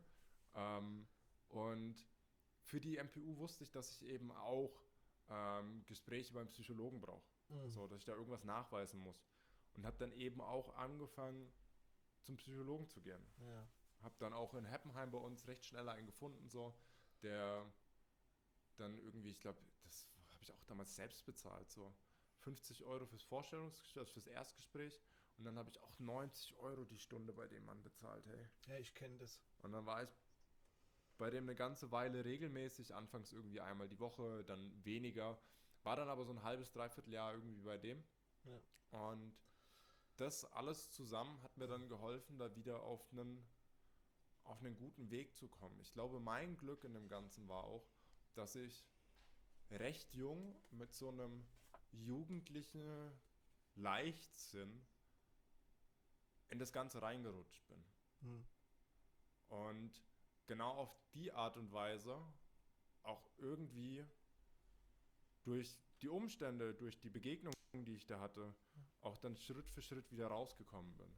Und für die MPU wusste ich, dass ich eben auch Gespräche beim Psychologen brauche. So, dass ich da irgendwas nachweisen muss. Und habe dann eben auch angefangen, zum Psychologen zu gehen. Ja. Habe dann auch in Heppenheim bei uns recht schnell einen gefunden, so, der dann irgendwie, ich glaube, das habe ich auch damals selbst bezahlt, so 50 € fürs Vorstellungsgespräch, also fürs Erstgespräch und dann habe ich auch 90 € die Stunde bei dem Mann bezahlt, hey. Ja, ich kenne das. Und dann war ich bei dem eine ganze Weile regelmäßig, anfangs irgendwie einmal die Woche, dann weniger, war dann aber so ein halbes, 3/4 Jahr irgendwie bei dem. Ja. Und das alles zusammen hat mir dann geholfen, da wieder auf einen guten Weg zu kommen. Ich glaube, mein Glück in dem Ganzen war auch, dass ich recht jung mit so einem jugendlichen Leichtsinn in das Ganze reingerutscht bin. Und genau auf die Art und Weise auch irgendwie durch die Umstände, durch die Begegnungen, die ich da hatte, auch dann Schritt für Schritt wieder rausgekommen bin.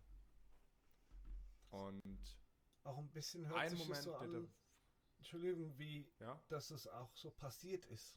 Und auch ein bisschen hört sich Moment, das so an, Entschuldigung, wie, ja? dass es auch so passiert ist.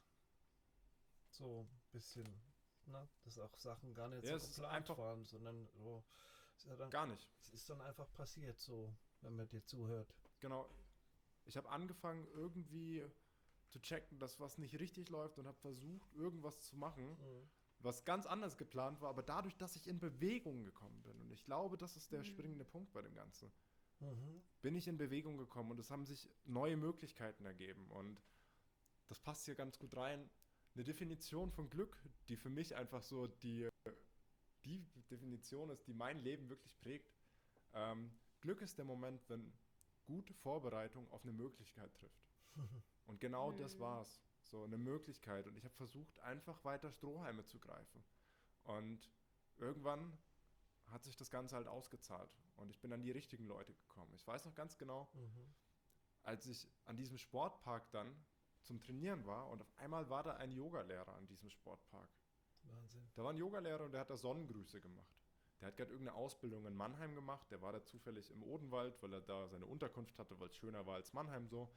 So ein bisschen, ne? Dass auch Sachen gar nicht ja, so geplant waren, sondern so, ist ja dann, gar nicht. Es ist dann einfach passiert, so, wenn man dir zuhört. Genau. Ich habe angefangen, irgendwie zu checken, dass was nicht richtig läuft und habe versucht, irgendwas zu machen, was ganz anders geplant war, aber dadurch, dass ich in Bewegung gekommen bin, und ich glaube, das ist der springende Punkt bei dem Ganzen, bin ich in Bewegung gekommen und es haben sich neue Möglichkeiten ergeben und das passt hier ganz gut rein. Eine Definition von Glück, die für mich einfach so die Definition ist, die mein Leben wirklich prägt. Glück ist der Moment, wenn gute Vorbereitung auf eine Möglichkeit trifft. Und genau das war's. So eine Möglichkeit. Und ich habe versucht, einfach weiter Strohhalme zu greifen. Und irgendwann hat sich das Ganze halt ausgezahlt. Und ich bin an die richtigen Leute gekommen. Ich weiß noch ganz genau, als ich an diesem Sportpark dann zum Trainieren war und auf einmal war da ein Yogalehrer an diesem Sportpark. Wahnsinn. Da war ein Yogalehrer und der hat da Sonnengrüße gemacht. Der hat gerade irgendeine Ausbildung in Mannheim gemacht. Der war da zufällig im Odenwald, weil er da seine Unterkunft hatte, weil es schöner war als Mannheim so.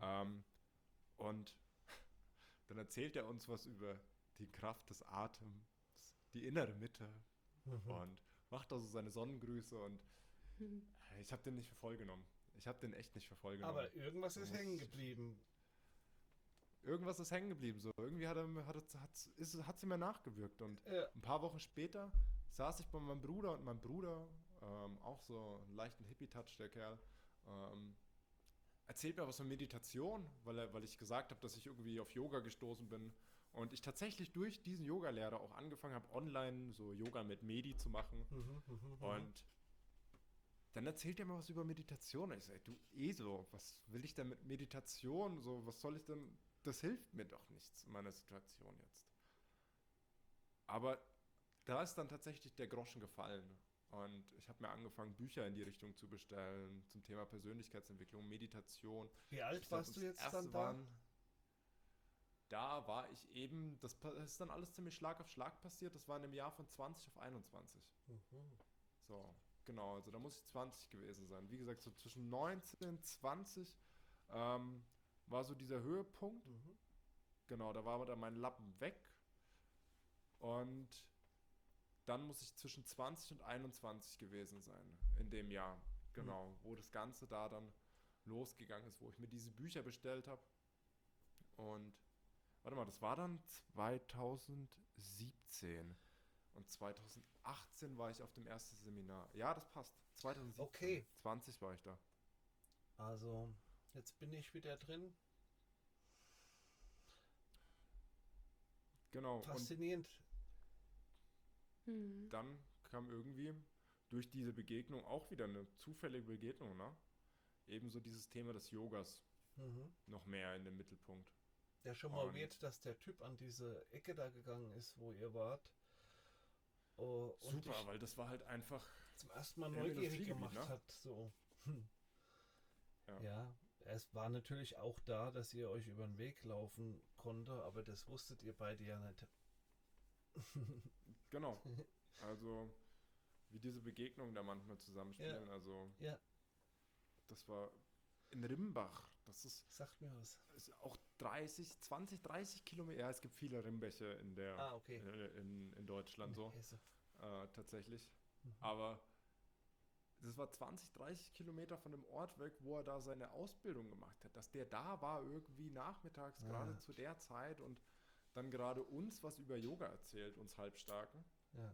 Und dann erzählt er uns was über die Kraft des Atems, die innere Mitte und macht also seine Sonnengrüße und ich habe den nicht für voll genommen. Ich habe den echt nicht für voll genommen. Aber irgendwas ist hängen geblieben. Irgendwas ist hängen geblieben. So. Irgendwie hat sie mir nachgewirkt. Und ein paar Wochen später saß ich bei meinem Bruder und mein Bruder, auch so einen leichten Hippie-Touch, der Kerl, erzählt mir was von Meditation, weil ich gesagt habe, dass ich irgendwie auf Yoga gestoßen bin. Und ich tatsächlich durch diesen Yogalehrer auch angefangen habe, online so Yoga mit Medi zu machen. Und dann erzählt er mir was über Meditation. Und ich sage, du Esel, was will ich denn mit Meditation? So, was soll ich denn? Das hilft mir doch nichts in meiner Situation jetzt. Aber da ist dann tatsächlich der Groschen gefallen. Und ich habe mir angefangen, Bücher in die Richtung zu bestellen, zum Thema Persönlichkeitsentwicklung, Meditation. Wie alt warst du jetzt dann da? Da war ich eben, das ist dann alles ziemlich Schlag auf Schlag passiert, das war in dem Jahr von 20 auf 21. So, genau, also da muss ich 20 gewesen sein. Wie gesagt, so zwischen 19 und 20 war so dieser Höhepunkt. Genau, da war dann mein Lappen weg. Und dann muss ich zwischen 20 und 21 gewesen sein in dem Jahr. Genau, wo das Ganze da dann losgegangen ist, wo ich mir diese Bücher bestellt habe. Und warte mal, das war dann 2017. Und 2018 war ich auf dem ersten Seminar. Ja, das passt. 2017. Okay. 20 war ich da. Also, jetzt bin ich wieder drin. Genau. Faszinierend. Und dann kam irgendwie durch diese Begegnung auch wieder eine zufällige Begegnung, ne? Ebenso dieses Thema des Yogas noch mehr in den Mittelpunkt. Ja, schon mal weird, dass der Typ an diese Ecke da gegangen ist, wo ihr wart. Super, weil das war halt einfach zum ersten Mal neugierig gemacht, ne? Hat. So. Ja, es war natürlich auch da, dass ihr euch über den Weg laufen konnte, aber das wusstet ihr beide ja nicht. Genau. Also, wie diese Begegnungen da manchmal zusammenspielen. Ja. Also, ja. Das war in Rimbach. Das ist. Sagt mir was. Ist auch 20, 30 Kilometer. Ja, es gibt viele Rimmbäche in der in Deutschland so. Tatsächlich. Aber das war 20, 30 Kilometer von dem Ort weg, wo er da seine Ausbildung gemacht hat. Dass der da war irgendwie nachmittags, gerade zu der Zeit und dann gerade uns was über Yoga erzählt, uns Halbstarken. Ja.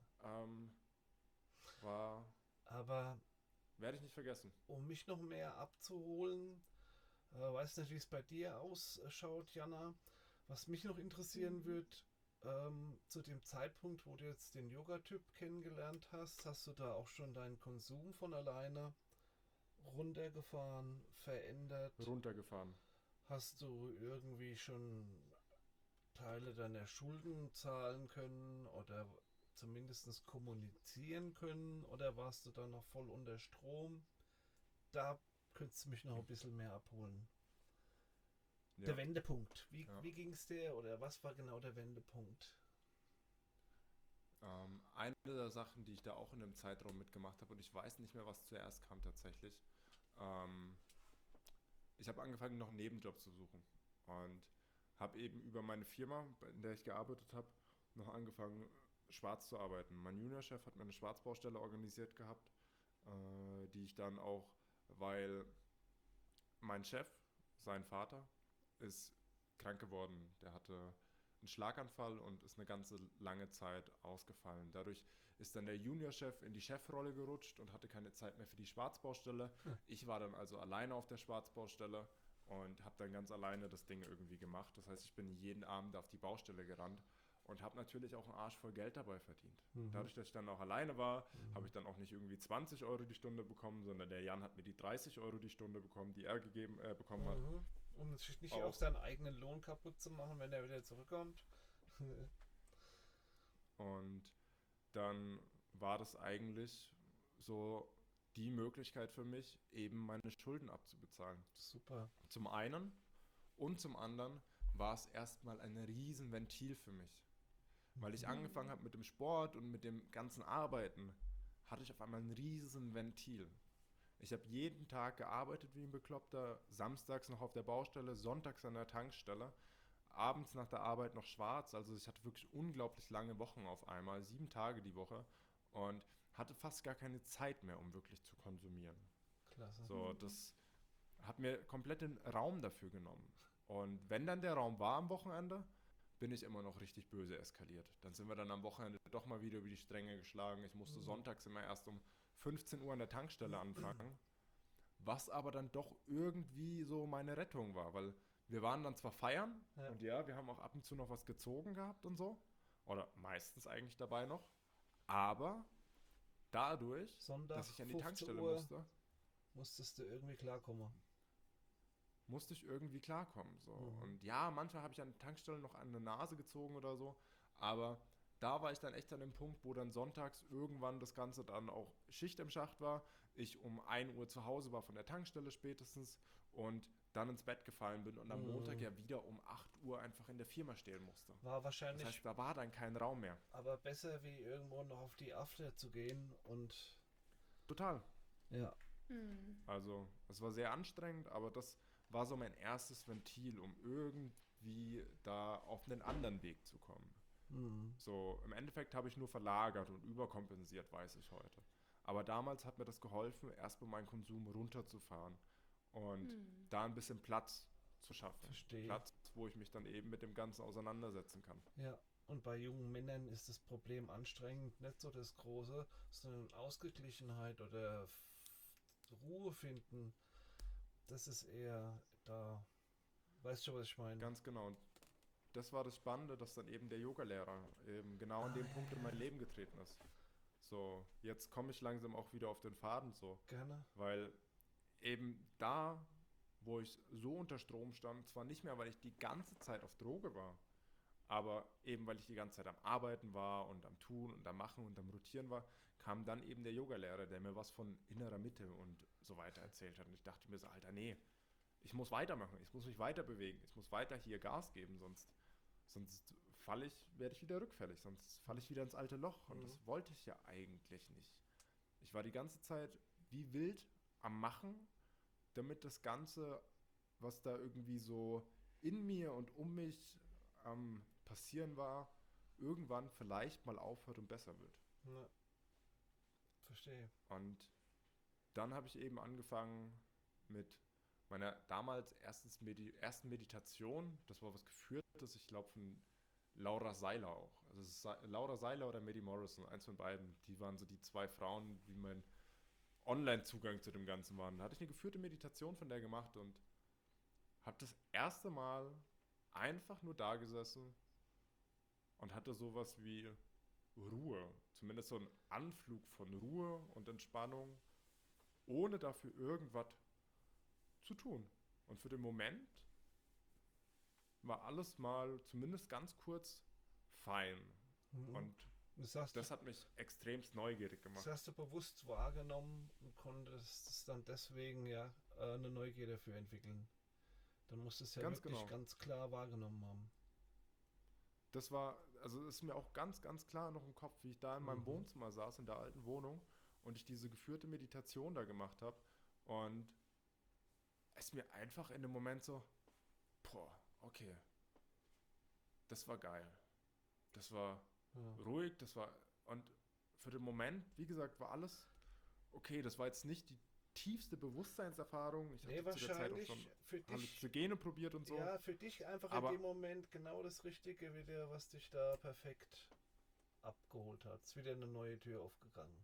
Aber werde ich nicht vergessen. Um mich noch mehr abzuholen, weiß nicht, wie es bei dir ausschaut, Jana. Was mich noch interessieren wird, zu dem Zeitpunkt, wo du jetzt den Yoga-Typ kennengelernt hast, hast du da auch schon deinen Konsum von alleine runtergefahren, verändert? Runtergefahren. Hast du irgendwie schon Teile deiner Schulden zahlen können oder zumindest kommunizieren können, oder warst du da noch voll unter Strom? Da könntest du mich noch ein bisschen mehr abholen. Ja. Der Wendepunkt. Wie ging es dir, oder was war genau der Wendepunkt? Eine der Sachen, die ich da auch in dem Zeitraum mitgemacht habe, und ich weiß nicht mehr, was zuerst kam tatsächlich. Ich habe angefangen, noch einen Nebenjob zu suchen und habe eben über meine Firma, in der ich gearbeitet habe, noch angefangen, schwarz zu arbeiten. Mein Juniorchef hat mir eine Schwarzbaustelle organisiert gehabt, die ich dann auch, weil mein Chef, sein Vater, ist krank geworden. Der hatte einen Schlaganfall und ist eine ganze lange Zeit ausgefallen. Dadurch ist dann der Juniorchef in die Chefrolle gerutscht und hatte keine Zeit mehr für die Schwarzbaustelle. Ich war dann also alleine auf der Schwarzbaustelle und habe dann ganz alleine das Ding irgendwie gemacht. Das heißt, ich bin jeden Abend auf die Baustelle gerannt und habe natürlich auch einen Arsch voll Geld dabei verdient. Dadurch, dass ich dann auch alleine war, habe ich dann auch nicht irgendwie 20 Euro die Stunde bekommen, sondern der Jan hat mir die 30 Euro die Stunde bekommen, die er bekommen hat. Um sich nicht auch seinen eigenen Lohn kaputt zu machen, wenn er wieder zurückkommt. Und dann war das eigentlich so die Möglichkeit für mich, eben meine Schulden abzubezahlen. Super. Zum einen und zum anderen war es erstmal ein riesen Ventil für mich. Weil ich angefangen habe mit dem Sport und mit dem ganzen Arbeiten, hatte ich auf einmal ein riesen Ventil. Ich habe jeden Tag gearbeitet wie ein Bekloppter, samstags noch auf der Baustelle, sonntags an der Tankstelle, abends nach der Arbeit noch schwarz. Also ich hatte wirklich unglaublich lange Wochen auf einmal, 7 Tage die Woche und hatte fast gar keine Zeit mehr, um wirklich zu konsumieren. Klasse. So, das hat mir komplett den Raum dafür genommen. Und wenn dann der Raum war am Wochenende, bin ich immer noch richtig böse eskaliert. Dann sind wir dann am Wochenende doch mal wieder über die Stränge geschlagen. Ich musste sonntags immer erst um 15 Uhr an der Tankstelle anfangen, was aber dann doch irgendwie so meine Rettung war, weil wir waren dann zwar feiern und ja, wir haben auch ab und zu noch was gezogen gehabt und so, oder meistens eigentlich dabei noch, aber dadurch, Sonntag, dass ich an die Tankstelle musste, musstest du irgendwie klarkommen. Musste ich irgendwie klarkommen. So. Und ja, manchmal habe ich an der Tankstelle noch an der Nase gezogen oder so, aber da war ich dann echt an dem Punkt, wo dann sonntags irgendwann das Ganze dann auch Schicht im Schacht war. Ich um 1 Uhr zu Hause war von der Tankstelle spätestens und dann ins Bett gefallen bin und am Montag ja wieder um 8 Uhr einfach in der Firma stehen musste. War wahrscheinlich. Das heißt, da war dann kein Raum mehr. Aber besser wie irgendwo noch auf die After zu gehen und... Total. Ja. Also, es war sehr anstrengend, aber das war so mein erstes Ventil, um irgendwie da auf einen anderen Weg zu kommen. So, im Endeffekt habe ich nur verlagert und überkompensiert, weiß ich heute. Aber damals hat mir das geholfen, erstmal meinen Konsum runterzufahren und da ein bisschen Platz zu schaffen. Verstehe. Platz, wo ich mich dann eben mit dem Ganzen auseinandersetzen kann. Ja, und bei jungen Männern ist das Problem anstrengend nicht so das Große, sondern Ausgeglichenheit oder Ruhe finden. Das ist eher da. Weißt du, was ich meine? Ganz genau. Und das war das Spannende, dass dann eben der Yogalehrer eben genau an dem Punkt in mein Leben getreten ist. So, jetzt komme ich langsam auch wieder auf den Faden so. Gerne. Weil eben da, wo ich so unter Strom stand, zwar nicht mehr, weil ich die ganze Zeit auf Droge war, aber eben, weil ich die ganze Zeit am Arbeiten war und am Tun und am Machen und am Rotieren war, kam dann eben der Yogalehrer, der mir was von innerer Mitte und so weiter erzählt hat. Und ich dachte mir so, Alter, nee, ich muss weitermachen, ich muss mich weiter bewegen, ich muss weiter hier Gas geben, sonst werde ich wieder rückfällig, sonst falle ich wieder ins alte Loch. Und das wollte ich ja eigentlich nicht. Ich war die ganze Zeit wie wild am Machen, damit das Ganze, was da irgendwie so in mir und um mich am Passieren war, irgendwann vielleicht mal aufhört und besser wird. Ja. Verstehe. Und dann habe ich eben angefangen mit meiner damals ersten Meditation. Das war was Geführtes, ich glaube von Laura Seiler auch. Also es ist Laura Seiler oder Maddie Morrison, eins von beiden. Die waren so die 2 Frauen, wie mein Online-Zugang zu dem Ganzen war. Da hatte ich eine geführte Meditation von der gemacht und habe das erste Mal einfach nur da gesessen und hatte sowas wie Ruhe. Zumindest so einen Anflug von Ruhe und Entspannung, ohne dafür irgendwas zu tun. Und für den Moment war alles mal zumindest ganz kurz fein. Und das hat mich extremst neugierig gemacht. Das hast du bewusst wahrgenommen und konntest es dann deswegen eine Neugier dafür entwickeln. Dann musst du es ja ganz wirklich genau. Ganz klar wahrgenommen haben. Das war, also ist mir auch ganz, ganz klar noch im Kopf, wie ich da in meinem Wohnzimmer saß, in der alten Wohnung und ich diese geführte Meditation da gemacht habe und es mir einfach in dem Moment so, okay, das war geil. Das war ruhig, und für den Moment, wie gesagt, war alles okay. Das war jetzt nicht die tiefste Bewusstseinserfahrung. Ich hatte zu der Zeit auch schon Halluzinogene probiert und so. Ja, für dich einfach in dem Moment genau das Richtige wieder, was dich da perfekt abgeholt hat. Es ist wieder eine neue Tür aufgegangen.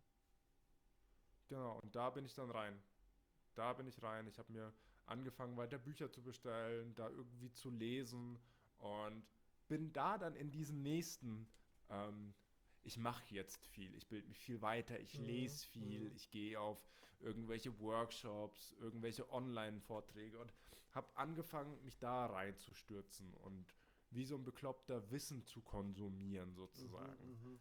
Genau, und da bin ich dann rein. Da bin ich rein. Ich habe mir angefangen, weiter Bücher zu bestellen, da irgendwie zu lesen und bin da dann in diesen nächsten, ich mache jetzt viel, ich bilde mich viel weiter, ich lese viel, ich gehe auf irgendwelche Workshops, irgendwelche Online-Vorträge und habe angefangen, mich da reinzustürzen und wie so ein Bekloppter Wissen zu konsumieren sozusagen.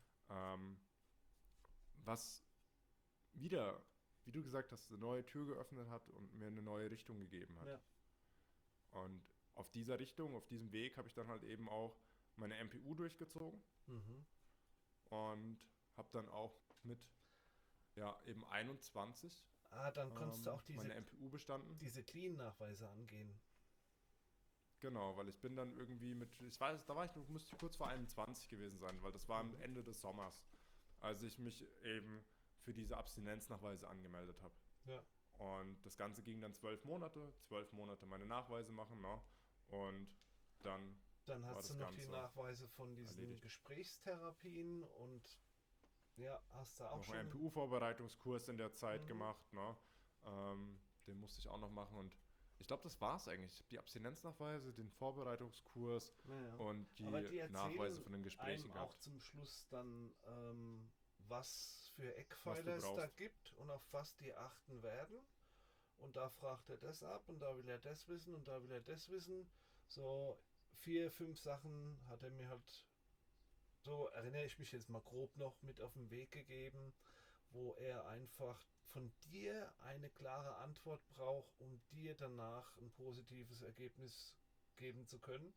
Was wieder, wie du gesagt hast, eine neue Tür geöffnet hat und mir eine neue Richtung gegeben hat. Ja. Und auf dieser Richtung, auf diesem Weg habe ich dann halt eben auch meine MPU durchgezogen und habe dann auch mit eben 21 dann konntest du auch meine MPU bestanden. Diese Clean-Nachweise angehen. Genau, weil ich bin dann irgendwie müsste ich kurz vor 21 gewesen sein, weil das war am Ende des Sommers, als ich mich eben für diese Abstinenznachweise angemeldet habe. Ja. Und das Ganze ging dann 12 Monate meine Nachweise machen, und dann hast du noch die Nachweise von diesen Gesprächstherapien und hast du auch noch schon einen MPU-Vorbereitungskurs in der Zeit gemacht, den musste ich auch noch machen und ich glaube, das war's eigentlich. Ich habe die Abstinenznachweise, den Vorbereitungskurs und die Nachweise von den Gesprächen gehabt. Auch zum Schluss dann, was für Eckpfeiler es da gibt und auf was die achten werden. Und da fragt er das ab und da will er das wissen und da will er das wissen. So 4, 5 Sachen hat er mir halt so erinnere ich mich jetzt mal grob noch mit auf den Weg gegeben, wo er einfach von dir eine klare Antwort braucht, um dir danach ein positives Ergebnis geben zu können.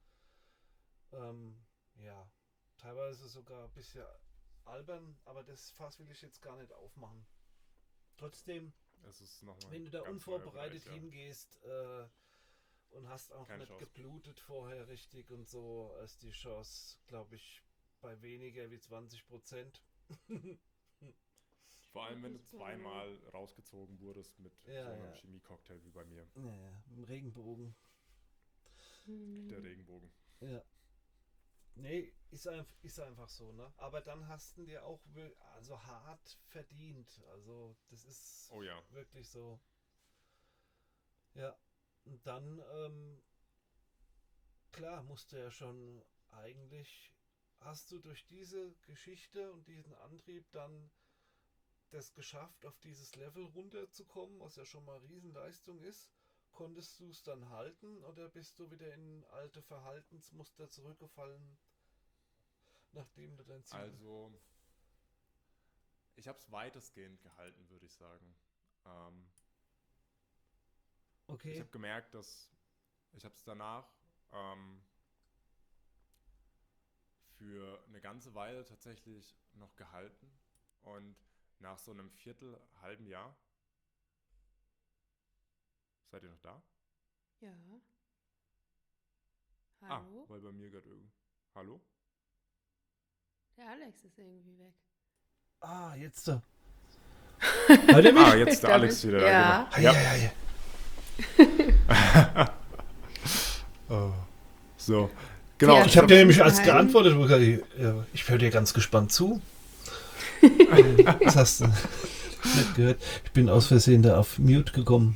Ja, teilweise sogar ein bisschen albern, aber das Fass will ich jetzt gar nicht aufmachen. Trotzdem, wenn du da unvorbereitet hingehst und hast auch nicht geblutet vorher richtig und so, ist die Chance, glaube ich, bei weniger wie 20%. Vor allem, wenn du zweimal rausgezogen wurdest mit so einem Chemie-Cocktail wie bei mir. Ja, mit dem Regenbogen. Der Regenbogen. Ja. Nee, ist einfach so, ne? Aber dann hast du dir auch also hart verdient. Also das ist wirklich so. Ja, und dann, klar, musst du ja schon eigentlich, hast du durch diese Geschichte und diesen Antrieb dann das geschafft, auf dieses Level runterzukommen, was ja schon mal Riesenleistung ist. Konntest du es dann halten oder bist du wieder in alte Verhaltensmuster zurückgefallen, nachdem du dein Ziel... Also, ich habe es weitestgehend gehalten, würde ich sagen. Okay. Ich habe gemerkt, dass ich habe es danach für eine ganze Weile tatsächlich noch gehalten und nach so einem halben Jahr. Seid ihr noch da? Ja. Hallo? Weil bei mir gerade irgendwie... Hallo? Der Alex ist irgendwie weg. Jetzt da. Jetzt ist der Alex wieder da. Ja. So. Genau. Ich habe dir nämlich als geantwortet, ich höre dir ganz gespannt zu. Was hast du nicht gehört? Ich bin aus Versehen da auf Mute gekommen.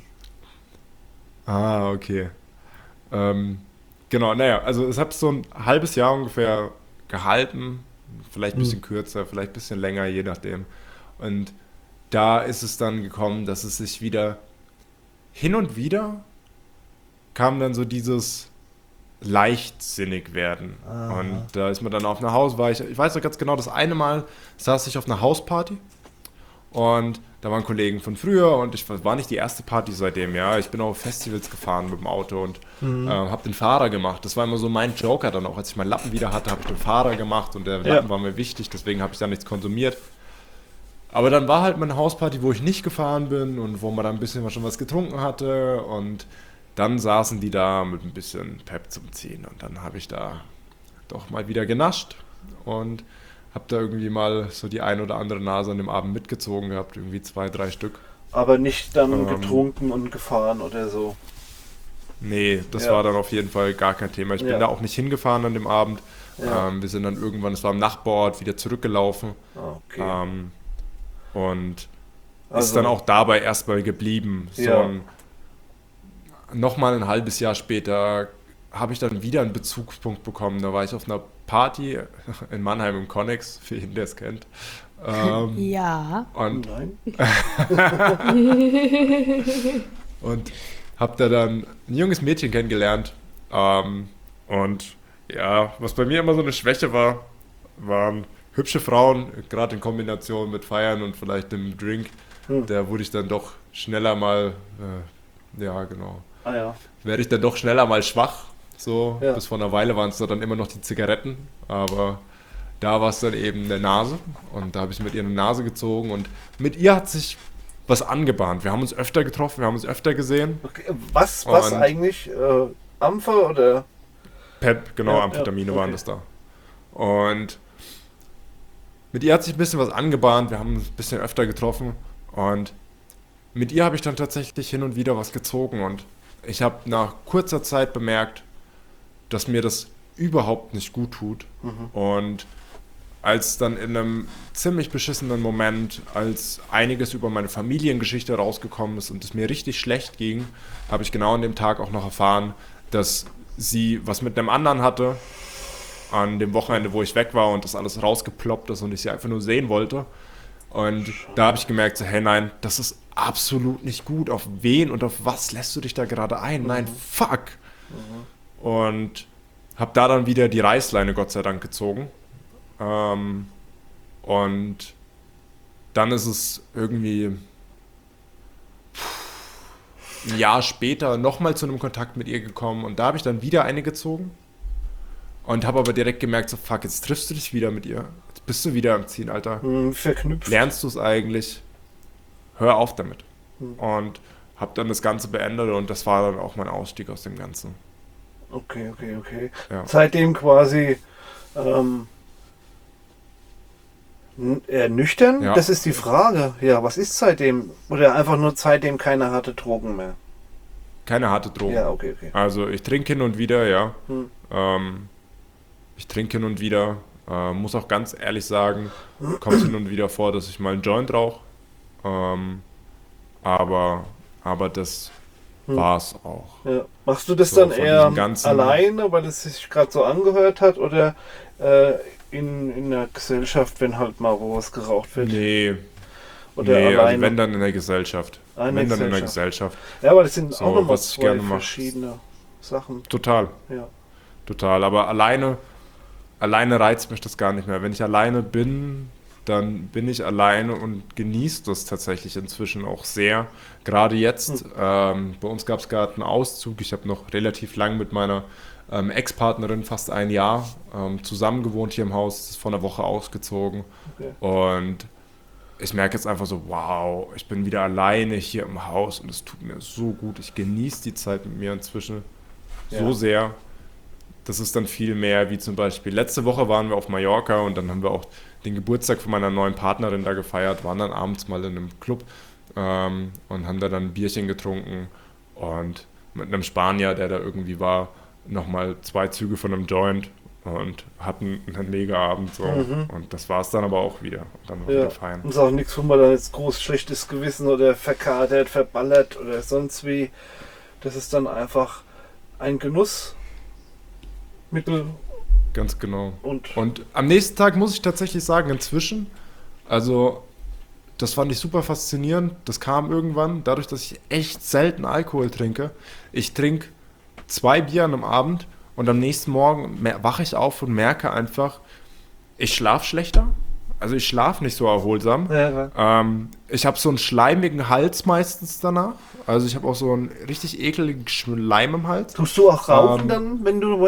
Okay. Genau, also es hat so ein halbes Jahr ungefähr gehalten, vielleicht ein bisschen kürzer, vielleicht ein bisschen länger, je nachdem. Und da ist es dann gekommen, dass es sich wieder hin und wieder kam dann so dieses leichtsinnig werden. Und da ist man dann auf einer ich weiß noch ganz genau, das eine Mal saß ich auf einer Hausparty und da waren Kollegen von früher und ich war nicht die erste Party seitdem, ja. Ich bin auf Festivals gefahren mit dem Auto und habe den Fahrer gemacht. Das war immer so mein Joker dann auch. Als ich meinen Lappen wieder hatte, habe ich den Fahrer gemacht und der Lappen war mir wichtig, deswegen habe ich da nichts konsumiert. Aber dann war halt meine Hausparty, wo ich nicht gefahren bin und wo man dann ein bisschen schon was getrunken hatte und dann saßen die da mit ein bisschen Pep zum Ziehen und dann habe ich da doch mal wieder genascht und habe da irgendwie mal so die ein oder andere Nase an dem Abend mitgezogen gehabt, irgendwie 2-3 Stück. Aber nicht dann getrunken und gefahren oder so? Nee, das war dann auf jeden Fall gar kein Thema. Ich bin da auch nicht hingefahren an dem Abend. Wir sind dann irgendwann, es war am Nachbarort, wieder zurückgelaufen. Okay. Und ist dann auch dabei erstmal geblieben. Nochmal ein halbes Jahr später habe ich dann wieder einen Bezugspunkt bekommen. Da war ich auf einer Party in Mannheim im Connex, für jeden, der es kennt. Ja. Und und habe da dann ein junges Mädchen kennengelernt. Und ja, was bei mir immer so eine Schwäche war, waren hübsche Frauen, gerade in Kombination mit Feiern und vielleicht dem Drink. Da wurde ich dann doch schneller mal, werde ich dann doch schneller mal schwach. So, bis vor einer Weile waren es dann immer noch die Zigaretten, aber da war es dann eben eine Nase und da habe ich mit ihr eine Nase gezogen und mit ihr hat sich was angebahnt. Wir haben uns öfter getroffen, wir haben uns öfter gesehen. Okay. Was eigentlich? Ampfer oder? Pep, genau, Amphetamine waren das da. Und mit ihr hat sich ein bisschen was angebahnt, wir haben uns ein bisschen öfter getroffen und mit ihr habe ich dann tatsächlich hin und wieder was gezogen und ich habe nach kurzer Zeit bemerkt, dass mir das überhaupt nicht gut tut. Und als dann in einem ziemlich beschissenen Moment, als einiges über meine Familiengeschichte rausgekommen ist und es mir richtig schlecht ging, habe ich genau an dem Tag auch noch erfahren, dass sie was mit einem anderen hatte, an dem Wochenende, wo ich weg war und das alles rausgeploppt ist und ich sie einfach nur sehen wollte. Und da habe ich gemerkt, so, hey, nein, das ist absolut nicht gut. Auf wen und auf was lässt du dich da gerade ein? Nein, fuck! Und habe da dann wieder die Reißleine Gott sei Dank gezogen Und dann ist es irgendwie ein Jahr später nochmal zu einem Kontakt mit ihr gekommen und da habe ich dann wieder eine gezogen und habe aber direkt gemerkt, so fuck, jetzt triffst du dich wieder mit ihr. Jetzt bist du wieder am Ziehen, Alter. Verknüpft. Lernst du es eigentlich? Hör auf damit. Und habe dann das Ganze beendet und das war dann auch mein Ausstieg aus dem Ganzen. Okay. Ja. Seitdem quasi nüchtern? Ja. Das ist die Frage. Ja, was ist seitdem? Oder einfach nur seitdem keine harte Drogen mehr? Keine harte Drogen. Ja, okay. Also ich trinke hin und wieder, ja. Ich trinke hin und wieder. Muss auch ganz ehrlich sagen, kommt hin und wieder vor, dass ich mal einen Joint rauche. Aber das war's auch. Ja. Machst du das So, dann von eher diesem ganzen- alleine, weil es sich gerade so angehört hat? Oder in der Gesellschaft, wenn halt mal wo was geraucht wird? Nee, Oder also alleine? wenn dann in der Gesellschaft. In Wenn der dann in der Gesellschaft. Ja, aber das sind So, auch nochmal was ich zwei gerne mache. verschiedene Sachen. Total. Ja. Total. Aber alleine reizt mich das gar nicht mehr. Wenn ich alleine bin, dann bin ich alleine und genieße das tatsächlich inzwischen auch sehr. Gerade jetzt, bei uns gab es gerade einen Auszug. Ich habe noch relativ lang mit meiner Ex-Partnerin, fast ein Jahr, zusammen gewohnt hier im Haus, ist vor einer Woche ausgezogen. Okay. Und ich merke jetzt einfach so, wow, ich bin wieder alleine hier im Haus und es tut mir so gut. Ich genieße die Zeit mit mir inzwischen so sehr. Das ist dann viel mehr, wie zum Beispiel letzte Woche waren wir auf Mallorca und dann haben wir auch den Geburtstag von meiner neuen Partnerin da gefeiert, waren dann abends mal in einem Club und haben da dann ein Bierchen getrunken und mit einem Spanier, der da irgendwie war, nochmal 2 Züge von einem Joint und hatten einen Mega-Abend so. Und das war es dann aber auch wieder. Und dann wieder feiern. Und ist auch nichts, wo man dann jetzt groß schlechtes Gewissen oder verkatert, verballert oder sonst wie. Das ist dann einfach ein Genussmittel. Ganz genau. Und am nächsten Tag muss ich tatsächlich sagen, inzwischen, also das fand ich super faszinierend. Das kam irgendwann, dadurch, dass ich echt selten Alkohol trinke. Ich trinke 2 Bier an einem Abend und am nächsten Morgen wache ich auf und merke einfach, ich schlafe schlechter. Also ich schlafe nicht so erholsam. ja. Ich habe so einen schleimigen Hals meistens danach. Also ich habe auch so einen richtig ekeligen Schleim im Hals. Tust du auch rauchen dann, wenn du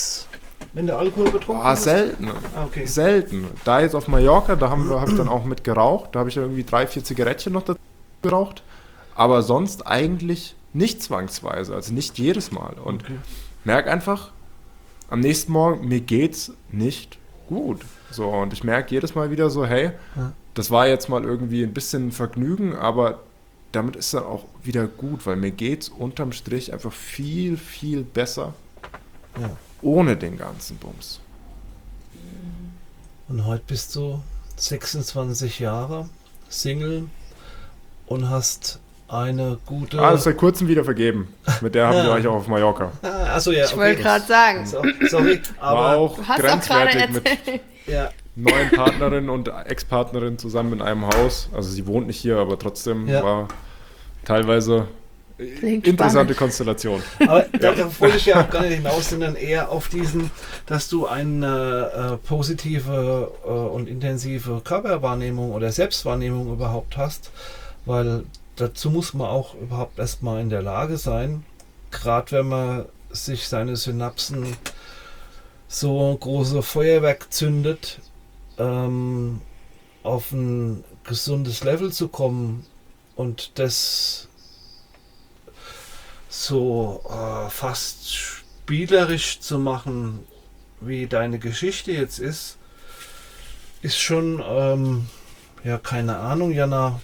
Alkohol getrunken hast? Selten. Okay. Selten. Da jetzt auf Mallorca, da habe ich dann auch mit geraucht. Da habe ich irgendwie 3-4 Zigarettchen noch dazu geraucht. Aber sonst eigentlich nicht zwangsweise. Also nicht jedes Mal. Und merke einfach, am nächsten Morgen, mir geht's nicht gut. So, und ich merke jedes Mal wieder so, hey, das war jetzt mal irgendwie ein bisschen Vergnügen, aber damit ist dann auch wieder gut, weil mir geht's unterm Strich einfach viel, viel besser ohne den ganzen Bums. Und heute bist du 26 Jahre, Single und hast eine gute... Seit kurzem wieder vergeben. Mit der habe ich euch auch auf Mallorca. Achso, ja, Ich wollte gerade sagen. Sorry, aber... War auch Du hast auch gerade grenzwertig mit erzählt. Ja, neuen Partnerin und Ex-Partnerin zusammen in einem Haus. Also sie wohnt nicht hier, aber trotzdem war teilweise Klingt interessante spannend. Konstellation. aber da wollte ich ja auch gar nicht hinaus, sondern eher auf diesen, dass du eine positive und intensive Körperwahrnehmung oder Selbstwahrnehmung überhaupt hast, weil dazu muss man auch überhaupt erstmal in der Lage sein, gerade wenn man sich seine Synapsen so große Feuerwerk zündet, auf ein gesundes Level zu kommen und das so fast spielerisch zu machen, wie deine Geschichte jetzt ist schon, keine Ahnung, Jana,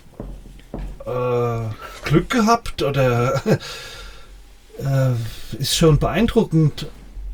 Glück gehabt oder ist schon beeindruckend.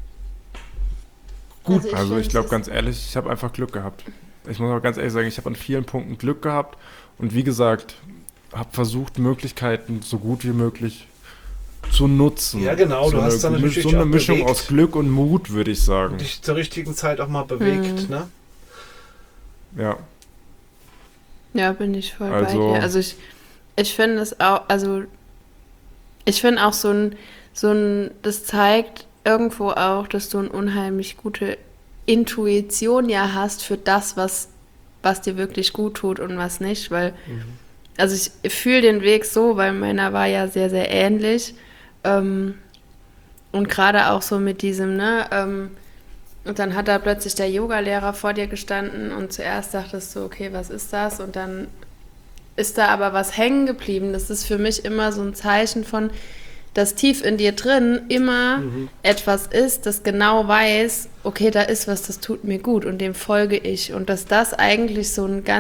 Gut, also ich glaube ganz ehrlich, ich habe einfach Glück gehabt. Ich muss auch ganz ehrlich sagen, ich habe an vielen Punkten Glück gehabt und wie gesagt, habe versucht, Möglichkeiten so gut wie möglich zu nutzen. Ja, genau, du hast dann natürlich so eine auch Mischung bewegt. aus Glück und Mut, würde ich sagen. Dich zur richtigen Zeit auch mal bewegt, ne? Ja. Ja, bin ich voll Also- bei dir. Also ich finde es auch, also ich finde auch das zeigt irgendwo auch, dass du eine unheimlich gute Intuition ja hast für das, was dir wirklich gut tut und was nicht, weil also ich fühle den Weg so, weil meiner war ja sehr, sehr ähnlich und gerade auch so mit diesem, und dann hat da plötzlich der Yoga-Lehrer vor dir gestanden und zuerst dachtest du, okay, was ist das? Und dann ist da aber was hängen geblieben. Das ist für mich immer so ein Zeichen von, dass tief in dir drin immer etwas ist, das genau weiß, okay, da ist was, das tut mir gut und dem folge ich. Und dass das eigentlich so ein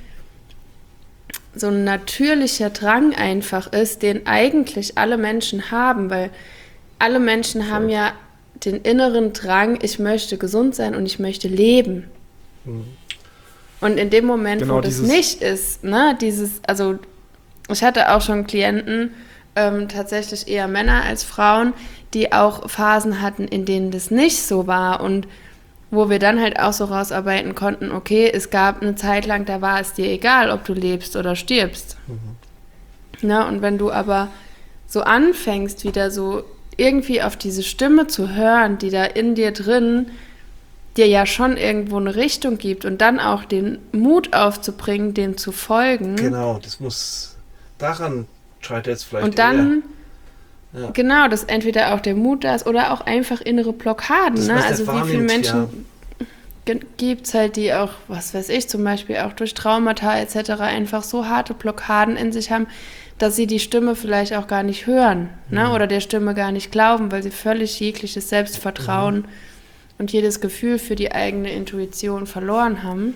natürlicher Drang einfach ist, den eigentlich alle Menschen haben, weil alle Menschen haben ja den inneren Drang, ich möchte gesund sein und ich möchte leben. Und in dem Moment, wo das nicht ist, also ich hatte auch schon Klienten, tatsächlich eher Männer als Frauen, die auch Phasen hatten, in denen das nicht so war und wo wir dann halt auch so rausarbeiten konnten, okay, es gab eine Zeit lang, da war es dir egal, ob du lebst oder stirbst. Und wenn du aber so anfängst, wieder so irgendwie auf diese Stimme zu hören, die da in dir drin dir ja schon irgendwo eine Richtung gibt und dann auch den Mut aufzubringen, dem zu folgen. Genau, das muss daran scheitert jetzt vielleicht und dann genau, dass entweder auch der Mut da ist oder auch einfach innere Blockaden. Also wie viele Menschen gibt es halt, die auch, was weiß ich, zum Beispiel auch durch Traumata etc. einfach so harte Blockaden in sich haben, dass sie die Stimme vielleicht auch gar nicht hören, oder der Stimme gar nicht glauben, weil sie völlig jegliches Selbstvertrauen und jedes Gefühl für die eigene Intuition verloren haben.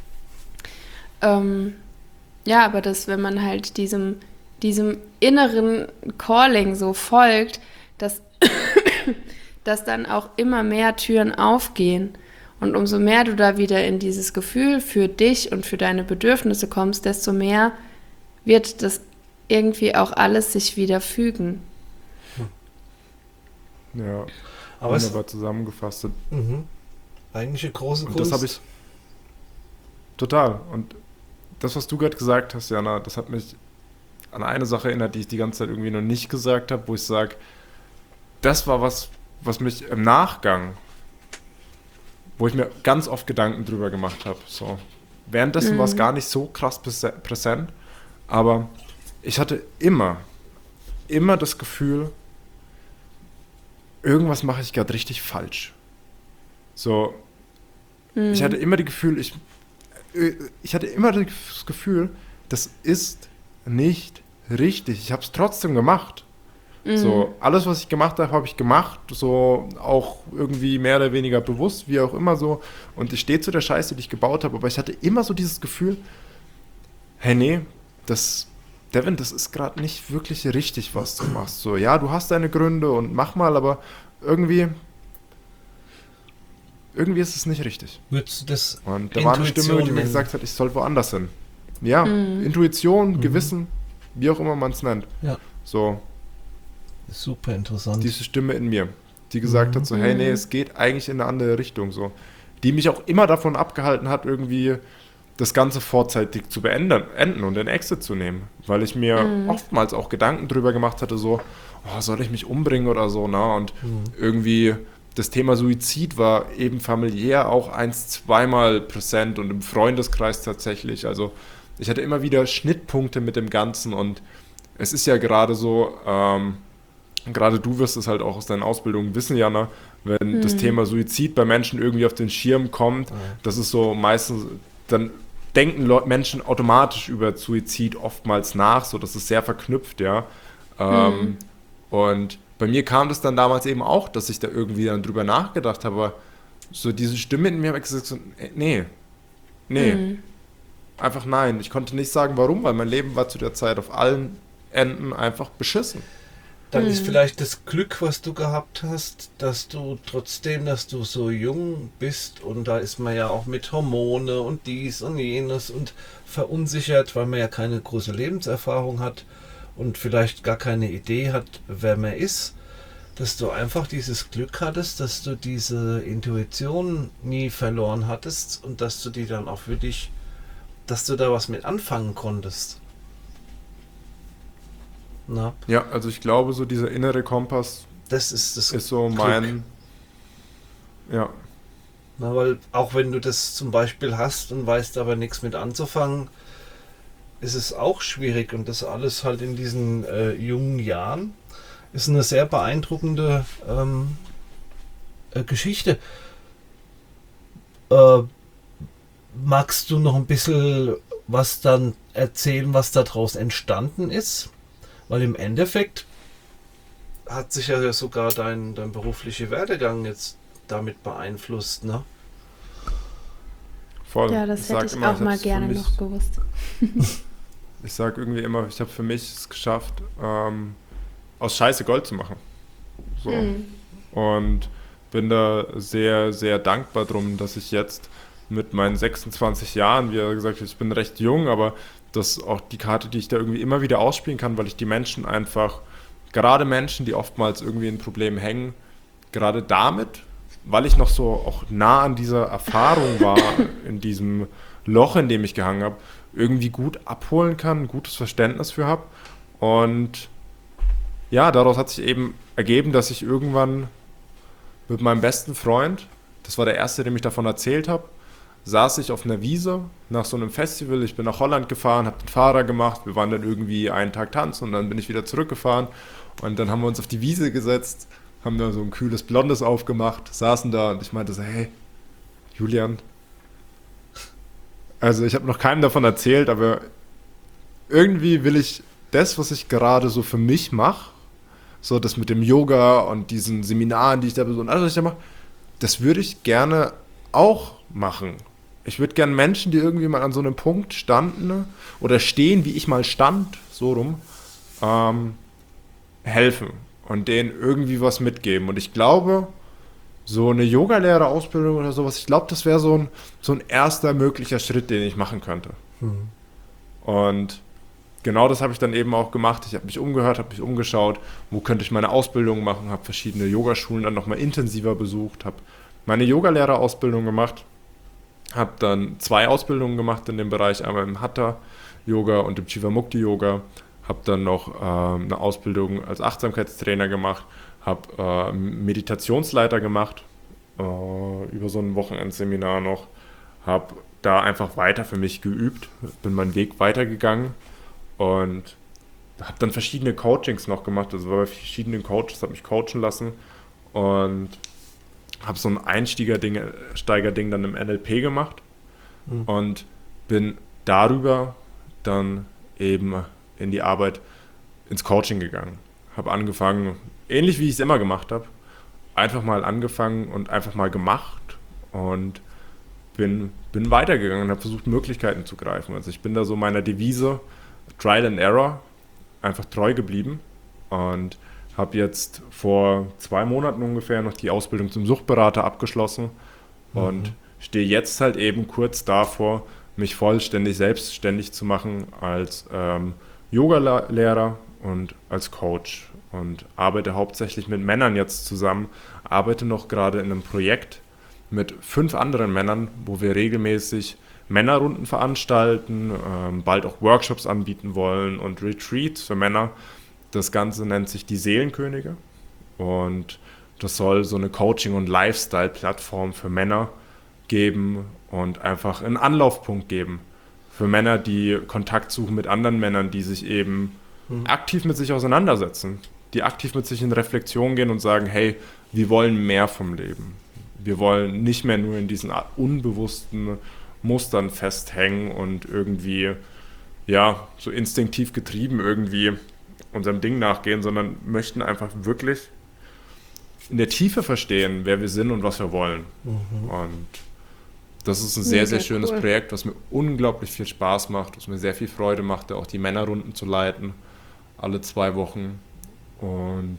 Aber dass, wenn man halt diesem inneren Calling so folgt, dass dann auch immer mehr Türen aufgehen. Und umso mehr du da wieder in dieses Gefühl für dich und für deine Bedürfnisse kommst, desto mehr wird das irgendwie auch alles sich wieder fügen. Ja, aber wunderbar zusammengefasst. Eigentlich eine große Kunst. Und das habe ich total. Und das, was du gerade gesagt hast, Jana, das hat mich an eine Sache erinnert, die ich die ganze Zeit irgendwie noch nicht gesagt habe, wo ich sage, das war was mich im Nachgang, wo ich mir ganz oft Gedanken drüber gemacht habe. So. Währenddessen war es gar nicht so krass präsent, aber ich hatte immer das Gefühl, irgendwas mache ich gerade richtig falsch. So, ich hatte immer das Gefühl, das ist nicht richtig. Ich habe es trotzdem gemacht. So, alles, was ich gemacht habe ich gemacht. So, auch irgendwie mehr oder weniger bewusst, wie auch immer so. Und ich stehe zu der Scheiße, die ich gebaut habe. Aber ich hatte immer so dieses Gefühl, hey, nee, Devin, das ist gerade nicht wirklich richtig, was du machst. So, ja, du hast deine Gründe und mach mal, aber irgendwie ist es nicht richtig. Würdest du das und da war eine Stimme, die mir gesagt hat, ich soll woanders hin. Ja, Intuition, Gewissen, wie auch immer man es nennt. Ja. So. Super interessant. Diese Stimme in mir, die gesagt hat so, hey, nee, es geht eigentlich in eine andere Richtung. So. Die mich auch immer davon abgehalten hat, irgendwie das Ganze vorzeitig zu beenden und den Exit zu nehmen. Weil ich mir oftmals auch Gedanken drüber gemacht hatte, so, soll ich mich umbringen oder so, und irgendwie das Thema Suizid war eben familiär auch 1-2 Mal präsent und im Freundeskreis tatsächlich. Also ich hatte immer wieder Schnittpunkte mit dem Ganzen und es ist ja gerade so, gerade du wirst es halt auch aus deinen Ausbildungen wissen, Jana, wenn das Thema Suizid bei Menschen irgendwie auf den Schirm kommt, das ist so meistens, dann denken Menschen automatisch über Suizid oftmals nach, so das ist sehr verknüpft, ja. Und bei mir kam das dann damals eben auch, dass ich da irgendwie dann drüber nachgedacht habe, aber so diese Stimme in mir hat gesagt, so, nee, einfach nein. Ich konnte nicht sagen, warum, weil mein Leben war zu der Zeit auf allen Enden einfach beschissen. Dann ist vielleicht das Glück, was du gehabt hast, dass du trotzdem, dass du so jung bist und da ist man ja auch mit Hormone und dies und jenes und verunsichert, weil man ja keine große Lebenserfahrung hat und vielleicht gar keine Idee hat, wer man ist, dass du einfach dieses Glück hattest, dass du diese Intuition nie verloren hattest und dass du die dann auch für dich, dass du da was mit anfangen konntest. Na? Ja, also ich glaube, so dieser innere Kompass ist so Glück. mein, ja, Na, weil auch wenn du das zum Beispiel hast und weißt aber nichts mit anzufangen, ist es auch schwierig und das alles halt in diesen jungen Jahren ist eine sehr beeindruckende Geschichte. Magst du noch ein bisschen was dann erzählen, was daraus entstanden ist? Weil im Endeffekt hat sich ja sogar dein beruflicher Werdegang jetzt damit beeinflusst, ne? Voll. Ja, das hätte ich auch mal gerne noch gewusst. Ich sage irgendwie immer, ich habe für mich es geschafft, aus Scheiße Gold zu machen. So. Und bin da sehr, sehr dankbar drum, dass ich jetzt mit meinen 26 Jahren, wie er gesagt hat, ich bin recht jung, aber das ist auch die Karte, die ich da irgendwie immer wieder ausspielen kann, weil ich die Menschen einfach, gerade Menschen, die oftmals irgendwie in Problemen hängen, gerade damit, weil ich noch so auch nah an dieser Erfahrung war, in diesem Loch, in dem ich gehangen habe, irgendwie gut abholen kann, ein gutes Verständnis für habe. Und ja, daraus hat sich eben ergeben, dass ich irgendwann mit meinem besten Freund, das war der erste, dem ich davon erzählt habe, saß ich auf einer Wiese nach so einem Festival. Ich bin nach Holland gefahren, habe den Fahrer gemacht. Wir waren dann irgendwie einen Tag tanzen und dann bin ich wieder zurückgefahren. Und dann haben wir uns auf die Wiese gesetzt, haben da so ein kühles Blondes aufgemacht, saßen da und ich meinte so, hey, Julian, also ich habe noch keinem davon erzählt, aber irgendwie will ich das, was ich gerade so für mich mache, so das mit dem Yoga und diesen Seminaren, die ich da besuche, alles, was ich da mache, das würde ich gerne auch machen. Ich würde gerne Menschen, die irgendwie mal an so einem Punkt standen oder stehen, wie ich mal stand, so rum, helfen und denen irgendwie was mitgeben. Und ich glaube, so eine Yogalehrerausbildung oder sowas, ich glaube, das wäre so ein erster möglicher Schritt, den ich machen könnte. Und genau das habe ich dann eben auch gemacht. Ich habe mich umgehört, habe mich umgeschaut, wo könnte ich meine Ausbildung machen, habe verschiedene Yogaschulen dann nochmal intensiver besucht, habe meine Yogalehrerausbildung gemacht, habe dann 2 Ausbildungen gemacht in dem Bereich, einmal im Hatha-Yoga und im Jivamukti-Yoga, habe dann noch eine Ausbildung als Achtsamkeitstrainer gemacht, habe Meditationsleiter gemacht, über so ein Wochenendseminar noch, habe da einfach weiter für mich geübt, bin meinen Weg weitergegangen und habe dann verschiedene Coachings noch gemacht, also war bei verschiedenen Coaches, habe mich coachen lassen und habe so ein Einsteigerding dann im NLP gemacht und bin darüber dann eben in die Arbeit ins Coaching gegangen. Habe angefangen, ähnlich wie ich es immer gemacht habe, einfach mal angefangen und einfach mal gemacht und bin weitergegangen und habe versucht, Möglichkeiten zu greifen. Also ich bin da so meiner Devise Trial and Error einfach treu geblieben und habe jetzt vor 2 Monaten ungefähr noch die Ausbildung zum Suchtberater abgeschlossen und stehe jetzt halt eben kurz davor, mich vollständig selbstständig zu machen als Yoga-Lehrer und als Coach und arbeite hauptsächlich mit Männern jetzt zusammen, arbeite noch gerade in einem Projekt mit 5 anderen Männern, wo wir regelmäßig Männerrunden veranstalten, bald auch Workshops anbieten wollen und Retreats für Männer. Das Ganze nennt sich die Seelenkönige und das soll so eine Coaching- und Lifestyle-Plattform für Männer geben und einfach einen Anlaufpunkt geben für Männer, die Kontakt suchen mit anderen Männern, die sich eben aktiv mit sich auseinandersetzen, die aktiv mit sich in Reflexion gehen und sagen, hey, wir wollen mehr vom Leben. Wir wollen nicht mehr nur in diesen unbewussten Mustern festhängen und irgendwie, ja, so instinktiv getrieben irgendwie unserem Ding nachgehen, sondern möchten einfach wirklich in der Tiefe verstehen, wer wir sind und was wir wollen. Und das ist ein sehr, sehr schönes Projekt, was mir unglaublich viel Spaß macht, was mir sehr viel Freude macht, auch die Männerrunden zu leiten, alle 2 Wochen. Und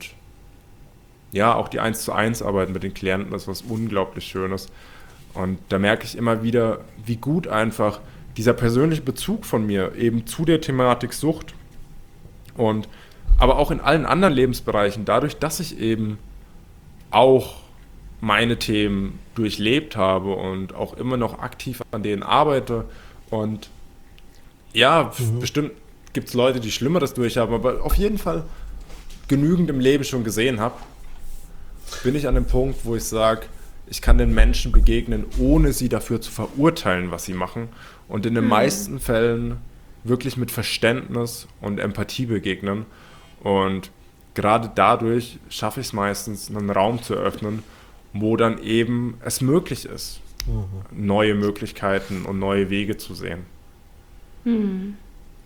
ja, auch die 1:1 Arbeit mit den Klienten, das ist was unglaublich Schönes. Und da merke ich immer wieder, wie gut einfach dieser persönliche Bezug von mir eben zu der Thematik Sucht und aber auch in allen anderen Lebensbereichen, dadurch, dass ich eben auch meine Themen durchlebt habe und auch immer noch aktiv an denen arbeite und ja, bestimmt gibt es Leute, die Schlimmeres durchhaben, aber auf jeden Fall genügend im Leben schon gesehen habe, bin ich an dem Punkt, wo ich sage, ich kann den Menschen begegnen, ohne sie dafür zu verurteilen, was sie machen. Und in den meisten Fällen wirklich mit Verständnis und Empathie begegnen. Und gerade dadurch schaffe ich es meistens, einen Raum zu eröffnen, wo dann eben es möglich ist, neue Möglichkeiten und neue Wege zu sehen. Und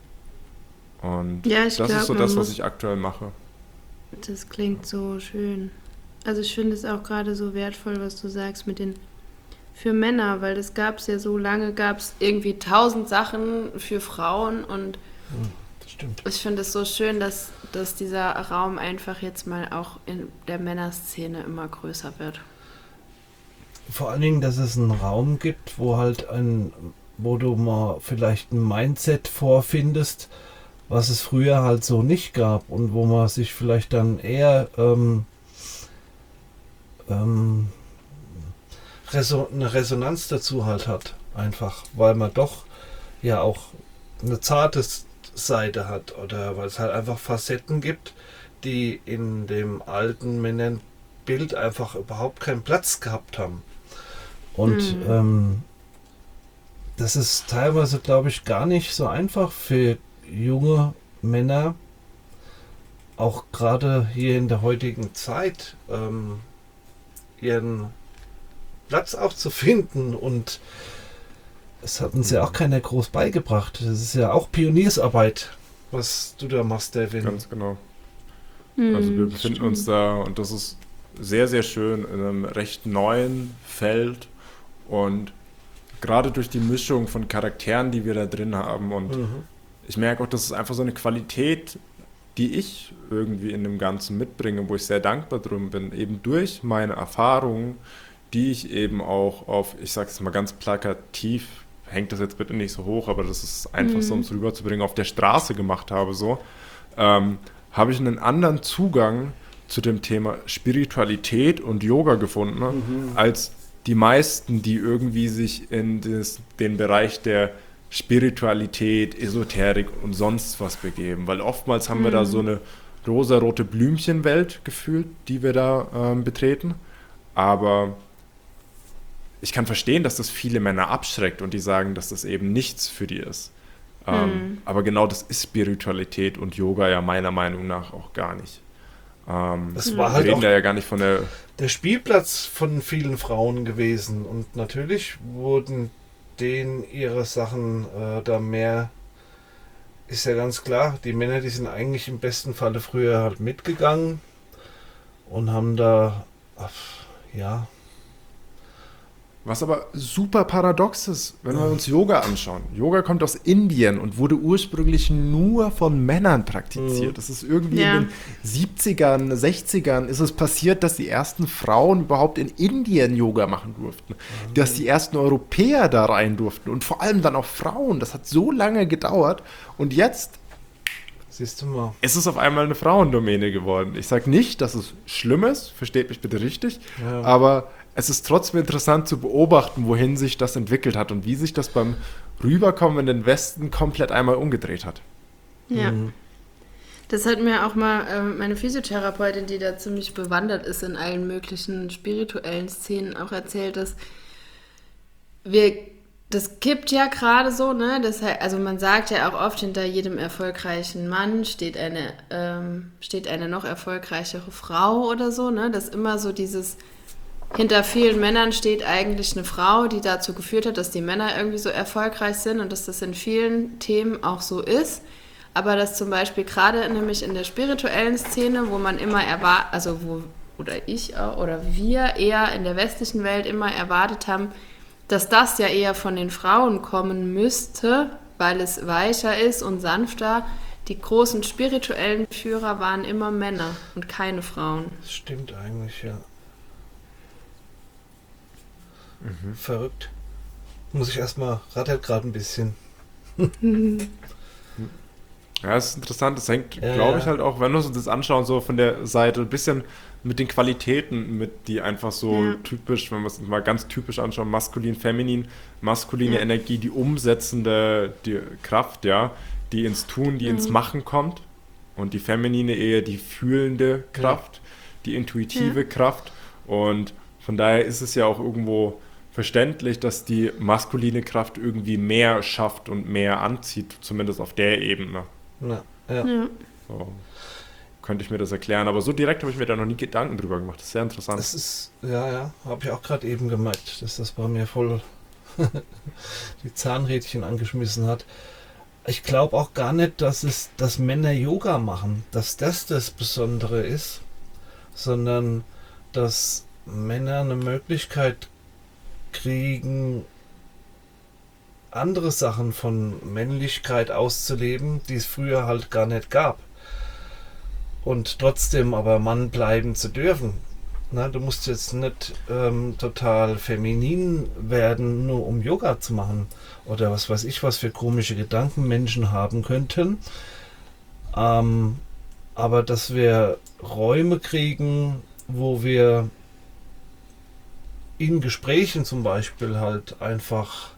das ist so das, was ich aktuell mache. Das klingt so schön. Also ich finde es auch gerade so wertvoll, was du sagst mit den für Männer, weil das gab es ja so lange, gab es irgendwie 1000 Sachen für Frauen und das stimmt. Ich finde es so schön, dass dieser Raum einfach jetzt mal auch in der Männerszene immer größer wird. Vor allen Dingen, dass es einen Raum gibt, wo du mal vielleicht ein Mindset vorfindest, was es früher halt so nicht gab und wo man sich vielleicht dann eher eine Resonanz dazu halt hat, einfach, weil man doch ja auch eine zarte Seite hat oder weil es halt einfach Facetten gibt, die in dem alten Männernbild einfach überhaupt keinen Platz gehabt haben. Und das ist teilweise, glaube ich, gar nicht so einfach für junge Männer, auch gerade hier in der heutigen Zeit, ihren Platz auch zu finden, und es hat uns ja auch keiner groß beigebracht. Das ist ja auch Pioniersarbeit, was du da machst, Devin. Ganz genau. Also wir befinden uns da, und das ist sehr, sehr schön, in einem recht neuen Feld, und gerade durch die Mischung von Charakteren, die wir da drin haben, und ich merke auch, das ist einfach so eine Qualität, die ich irgendwie in dem Ganzen mitbringe, wo ich sehr dankbar drum bin, eben durch meine Erfahrungen, die ich eben auch auf, ich sage es mal ganz plakativ, hängt das jetzt bitte nicht so hoch, aber das ist einfach so, um es rüberzubringen, auf der Straße gemacht habe, so, habe ich einen anderen Zugang zu dem Thema Spiritualität und Yoga gefunden, als die meisten, die irgendwie sich in den Bereich der Spiritualität, Esoterik und sonst was begeben. Weil oftmals haben wir da so eine rosarote Blümchenwelt gefühlt, die wir da betreten. Aber ich kann verstehen, dass das viele Männer abschreckt und die sagen, dass das eben nichts für die ist. Aber genau das ist Spiritualität und Yoga ja meiner Meinung nach auch gar nicht. Das war halt wir reden auch da ja gar nicht von der Spielplatz von vielen Frauen gewesen, und natürlich wurden denen ihre Sachen da mehr, ist ja ganz klar, die Männer, die sind eigentlich im besten Falle früher halt mitgegangen und haben da, ja. Was aber super paradox ist, wenn wir uns Yoga anschauen. Yoga kommt aus Indien und wurde ursprünglich nur von Männern praktiziert. Das ist irgendwie in den 70ern, 60ern ist es passiert, dass die ersten Frauen überhaupt in Indien Yoga machen durften. Dass die ersten Europäer da rein durften und vor allem dann auch Frauen. Das hat so lange gedauert, und jetzt siehst du mal, ist es auf einmal eine Frauendomäne geworden. Ich sage nicht, dass es schlimm ist, versteht mich bitte richtig, aber es ist trotzdem interessant zu beobachten, wohin sich das entwickelt hat und wie sich das beim Rüberkommen in den Westen komplett einmal umgedreht hat. Ja. Das hat mir auch mal meine Physiotherapeutin, die da ziemlich bewandert ist in allen möglichen spirituellen Szenen, auch erzählt, dass das kippt ja gerade so, ne? Das, also man sagt ja auch oft, hinter jedem erfolgreichen Mann steht eine noch erfolgreichere Frau oder so, ne? Das immer so dieses, hinter vielen Männern steht eigentlich eine Frau, die dazu geführt hat, dass die Männer irgendwie so erfolgreich sind, und dass das in vielen Themen auch so ist. Aber dass zum Beispiel gerade nämlich in der spirituellen Szene, wo man immer wir eher in der westlichen Welt immer erwartet haben, dass das ja eher von den Frauen kommen müsste, weil es weicher ist und sanfter. Die großen spirituellen Führer waren immer Männer und keine Frauen. Das stimmt eigentlich, ja. Verrückt. Muss ich erstmal, rattert gerade ein bisschen. Ja, es ist interessant. Das hängt, glaube ich, halt auch, wenn wir uns das anschauen, so von der Seite ein bisschen mit den Qualitäten, die einfach so typisch, wenn wir es mal ganz typisch anschauen, maskulin, feminin, maskuline Energie, die umsetzende, die Kraft, die ins Tun, die ins Machen kommt, und die feminine eher die fühlende Kraft, die intuitive Kraft, und Von daher ist es ja auch irgendwo verständlich, dass die maskuline Kraft irgendwie mehr schafft und mehr anzieht, zumindest auf der Ebene. Ja. So könnte ich mir das erklären, aber so direkt habe ich mir da noch nie Gedanken drüber gemacht. Das ist sehr interessant. Das ist, habe ich auch gerade eben gemerkt, dass das bei mir voll die Zahnrädchen angeschmissen hat. Ich glaube auch gar nicht, dass Männer Yoga machen, dass das Besondere ist, sondern dass Männer eine Möglichkeit kriegen, andere Sachen von Männlichkeit auszuleben, die es früher halt gar nicht gab. Und trotzdem aber Mann bleiben zu dürfen. Na, du musst jetzt nicht total feminin werden, nur um Yoga zu machen. Oder was weiß ich, was für komische Gedanken Menschen haben könnten. Aber dass wir Räume kriegen, wo wir in Gesprächen zum Beispiel halt einfach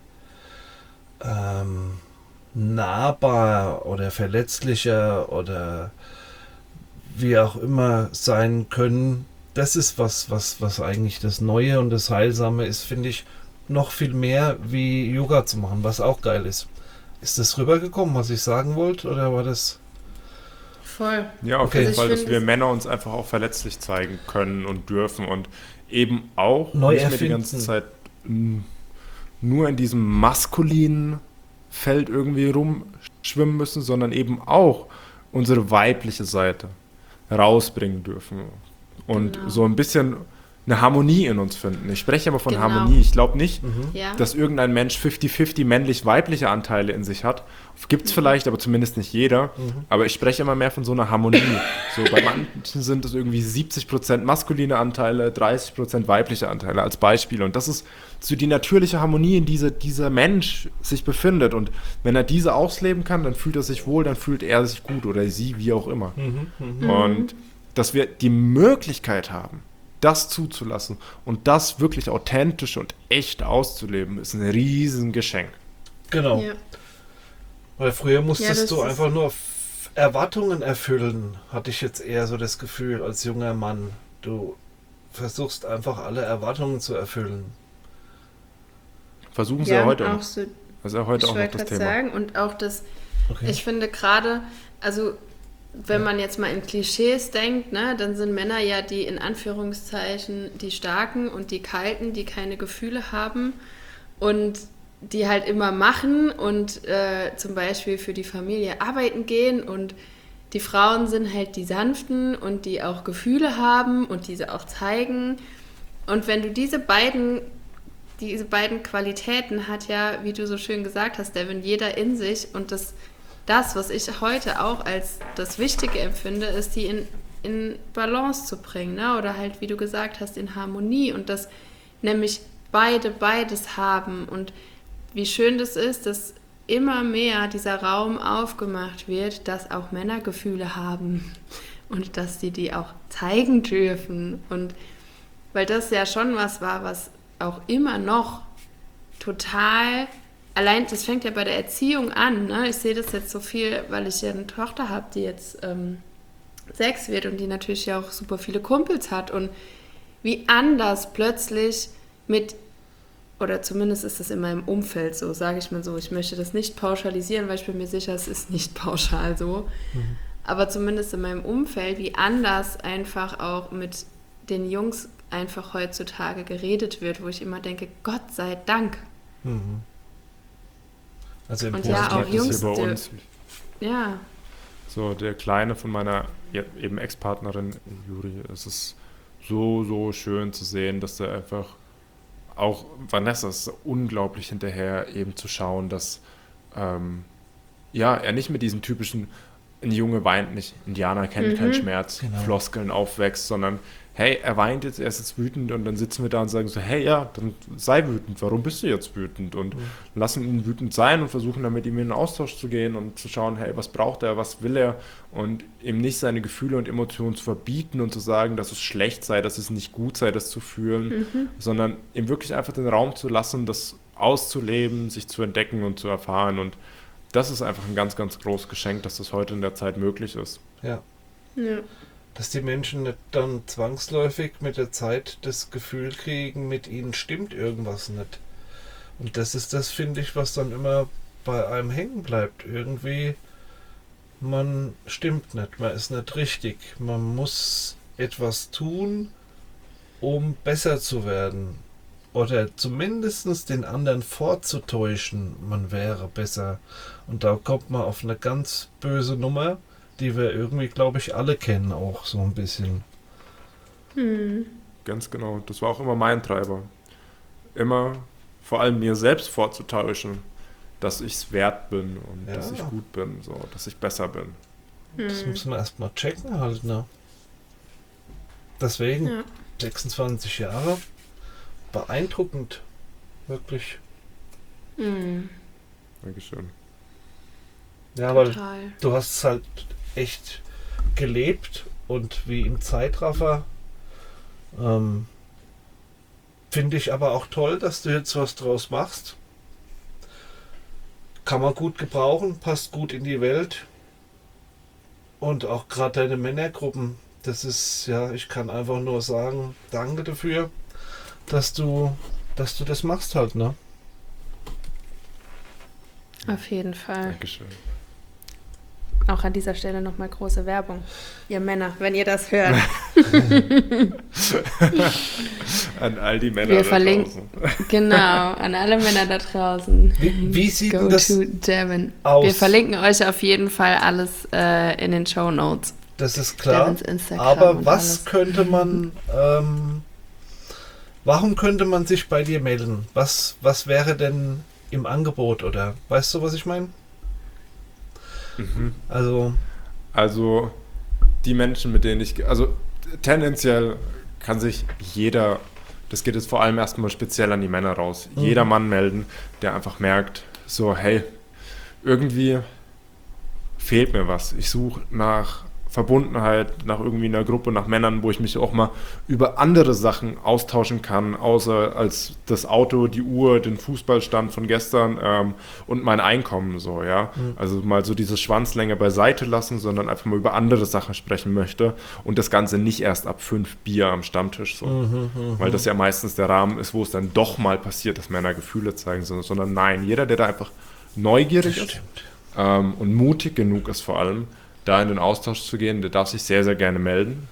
nahbar oder verletzlicher oder wie auch immer sein können, das ist was eigentlich das Neue und das Heilsame ist, finde ich, noch viel mehr wie Yoga zu machen, was auch geil ist. Ist das rübergekommen, was ich sagen wollte, oder war das... Voll. Ja, auf jeden Fall, dass wir Männer uns einfach auch verletzlich zeigen können und dürfen und eben auch neu nicht mehr die ganze Zeit nur in diesem maskulinen Feld irgendwie rumschwimmen müssen, sondern eben auch unsere weibliche Seite rausbringen dürfen und so ein bisschen eine Harmonie in uns finden. Ich spreche aber von Harmonie. Ich glaube nicht, dass irgendein Mensch 50-50 männlich-weibliche Anteile in sich hat. Gibt es vielleicht, aber zumindest nicht jeder. Aber ich spreche immer mehr von so einer Harmonie. So, bei manchen sind es irgendwie 70% maskuline Anteile, 30% weibliche Anteile als Beispiel. Und das ist so die natürliche Harmonie, in dieser Mensch sich befindet. Und wenn er diese ausleben kann, dann fühlt er sich wohl, dann fühlt er sich gut oder sie, wie auch immer. Und dass wir die Möglichkeit haben, das zuzulassen und das wirklich authentisch und echt auszuleben, ist ein Riesengeschenk. Genau. Ja. Weil früher musstest du einfach nur Erwartungen erfüllen, hatte ich jetzt eher so das Gefühl als junger Mann. Du versuchst einfach alle Erwartungen zu erfüllen. Versuchen sie ja heute auch noch. so, das ist ja heute auch noch das Thema. Sagen, und auch das, ich finde gerade, also wenn man jetzt mal in Klischees denkt, ne, dann sind Männer ja die in Anführungszeichen die Starken und die Kalten, die keine Gefühle haben und die halt immer machen und zum Beispiel für die Familie arbeiten gehen, und die Frauen sind halt die Sanften und die auch Gefühle haben und diese auch zeigen. Und wenn du diese beiden Qualitäten hat ja, wie du so schön gesagt hast, Devin, jeder in sich, und das, was ich heute auch als das Wichtige empfinde, ist, die in Balance zu bringen, ne? Oder halt, wie du gesagt hast, in Harmonie, und dass nämlich beides haben. Und wie schön das ist, dass immer mehr dieser Raum aufgemacht wird, dass auch Männer Gefühle haben und dass sie die auch zeigen dürfen. Und weil das ja schon was war, was auch immer noch total... Allein, das fängt ja bei der Erziehung an. Ne? Ich sehe das jetzt so viel, weil ich ja eine Tochter habe, die jetzt 6 wird und die natürlich ja auch super viele Kumpels hat. Und wie anders plötzlich oder zumindest ist das in meinem Umfeld so, sage ich mal so. Ich möchte das nicht pauschalisieren, weil ich bin mir sicher, es ist nicht pauschal so. Aber zumindest in meinem Umfeld, wie anders einfach auch mit den Jungs einfach heutzutage geredet wird, wo ich immer denke, Gott sei Dank. Also im und ja, auch Jungs, bei uns. Ja. So, der Kleine von meiner eben Ex-Partnerin, Juri, es ist so schön zu sehen, dass er einfach auch, Vanessa ist unglaublich hinterher, eben zu schauen, dass er nicht mit diesen typischen, ein Junge weint nicht, Indianer kennt keinen Schmerz, Floskeln aufwächst, sondern hey, er weint jetzt, er ist jetzt wütend, und dann sitzen wir da und sagen so, hey, ja, dann sei wütend, warum bist du jetzt wütend? Und lassen ihn wütend sein und versuchen dann mit ihm in den Austausch zu gehen und zu schauen, hey, was braucht er, was will er? Und ihm nicht seine Gefühle und Emotionen zu verbieten und zu sagen, dass es schlecht sei, dass es nicht gut sei, das zu fühlen, sondern ihm wirklich einfach den Raum zu lassen, das auszuleben, sich zu entdecken und zu erfahren. Und das ist einfach ein ganz, ganz großes Geschenk, dass das heute in der Zeit möglich ist. Ja. dass die Menschen nicht dann zwangsläufig mit der Zeit das Gefühl kriegen, mit ihnen stimmt irgendwas nicht. Und das ist das, finde ich, was dann immer bei einem hängen bleibt. Irgendwie, man stimmt nicht, man ist nicht richtig. Man muss etwas tun, um besser zu werden. Oder zumindest den anderen vorzutäuschen, man wäre besser. Und da kommt man auf eine ganz böse Nummer, die wir irgendwie, glaube ich, alle kennen, auch so ein bisschen. Ganz genau, das war auch immer mein Treiber. Immer vor allem mir selbst vorzutäuschen, dass ich es wert bin und dass ich gut bin, so, dass ich besser bin. Das muss man erstmal checken halt, ne? Deswegen 26 Jahre, beeindruckend, wirklich. Dankeschön. Ja, weil du hast es halt echt gelebt und wie im Zeitraffer. Finde ich aber auch toll, dass du jetzt was draus machst. Kann man gut gebrauchen, passt gut in die Welt. Und auch gerade deine Männergruppen, das ist, ja, ich kann einfach nur sagen, danke dafür, dass du das machst halt, ne? Auf jeden Fall. Dankeschön. Auch an dieser Stelle nochmal große Werbung. Ihr Männer, wenn ihr das hört. An all die Männer Wir verlinken, genau, an alle Männer da draußen. Wie sieht Go das to Devin. aus? Wir verlinken euch auf jeden Fall alles in den Shownotes. Das ist klar. Devins Instagram aber was alles. könnte man, warum könnte man sich bei dir melden? Was wäre denn im Angebot, oder? Weißt du, was ich meine? Also die Menschen, mit denen also tendenziell kann sich jeder, das geht jetzt vor allem erstmal speziell an die Männer raus, jeder Mann melden, der einfach merkt, so, hey, irgendwie fehlt mir was. Ich suche nach Verbundenheit, nach irgendwie einer Gruppe, nach Männern, wo ich mich auch mal über andere Sachen austauschen kann, außer als das Auto, die Uhr, den Fußballstand von gestern und mein Einkommen, so, ja. Also mal so diese Schwanzlänge beiseite lassen, sondern einfach mal über andere Sachen sprechen möchte und das Ganze nicht erst ab 5 Bier am Stammtisch, so. Weil das ja meistens der Rahmen ist, wo es dann doch mal passiert, dass Männer Gefühle zeigen, sondern nein, jeder, der da einfach neugierig ist und mutig genug ist vor allem, da in den Austausch zu gehen, der darf sich sehr, sehr gerne melden.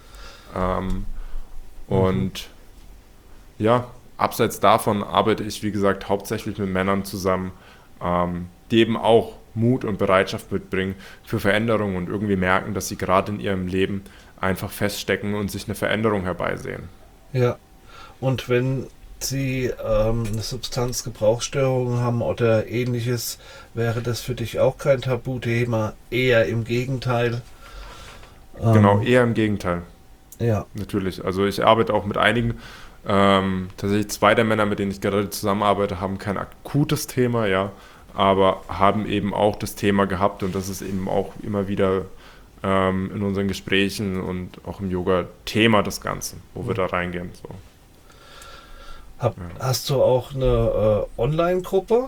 Und ja, abseits davon arbeite ich, wie gesagt, hauptsächlich mit Männern zusammen, die eben auch Mut und Bereitschaft mitbringen für Veränderungen und irgendwie merken, dass sie gerade in ihrem Leben einfach feststecken und sich eine Veränderung herbeisehen. Ja, und wenn Sie eine Substanzgebrauchsstörung haben oder ähnliches, wäre das für dich auch kein Tabuthema, eher im Gegenteil. Genau, eher im Gegenteil. Ja. Natürlich. Also ich arbeite auch mit einigen, tatsächlich 2 der Männer, mit denen ich gerade zusammenarbeite, haben kein akutes Thema, ja, aber haben eben auch das Thema gehabt und das ist eben auch immer wieder in unseren Gesprächen und auch im Yoga Thema das Ganze, wo wir da reingehen. So. Hast du auch eine Online-Gruppe?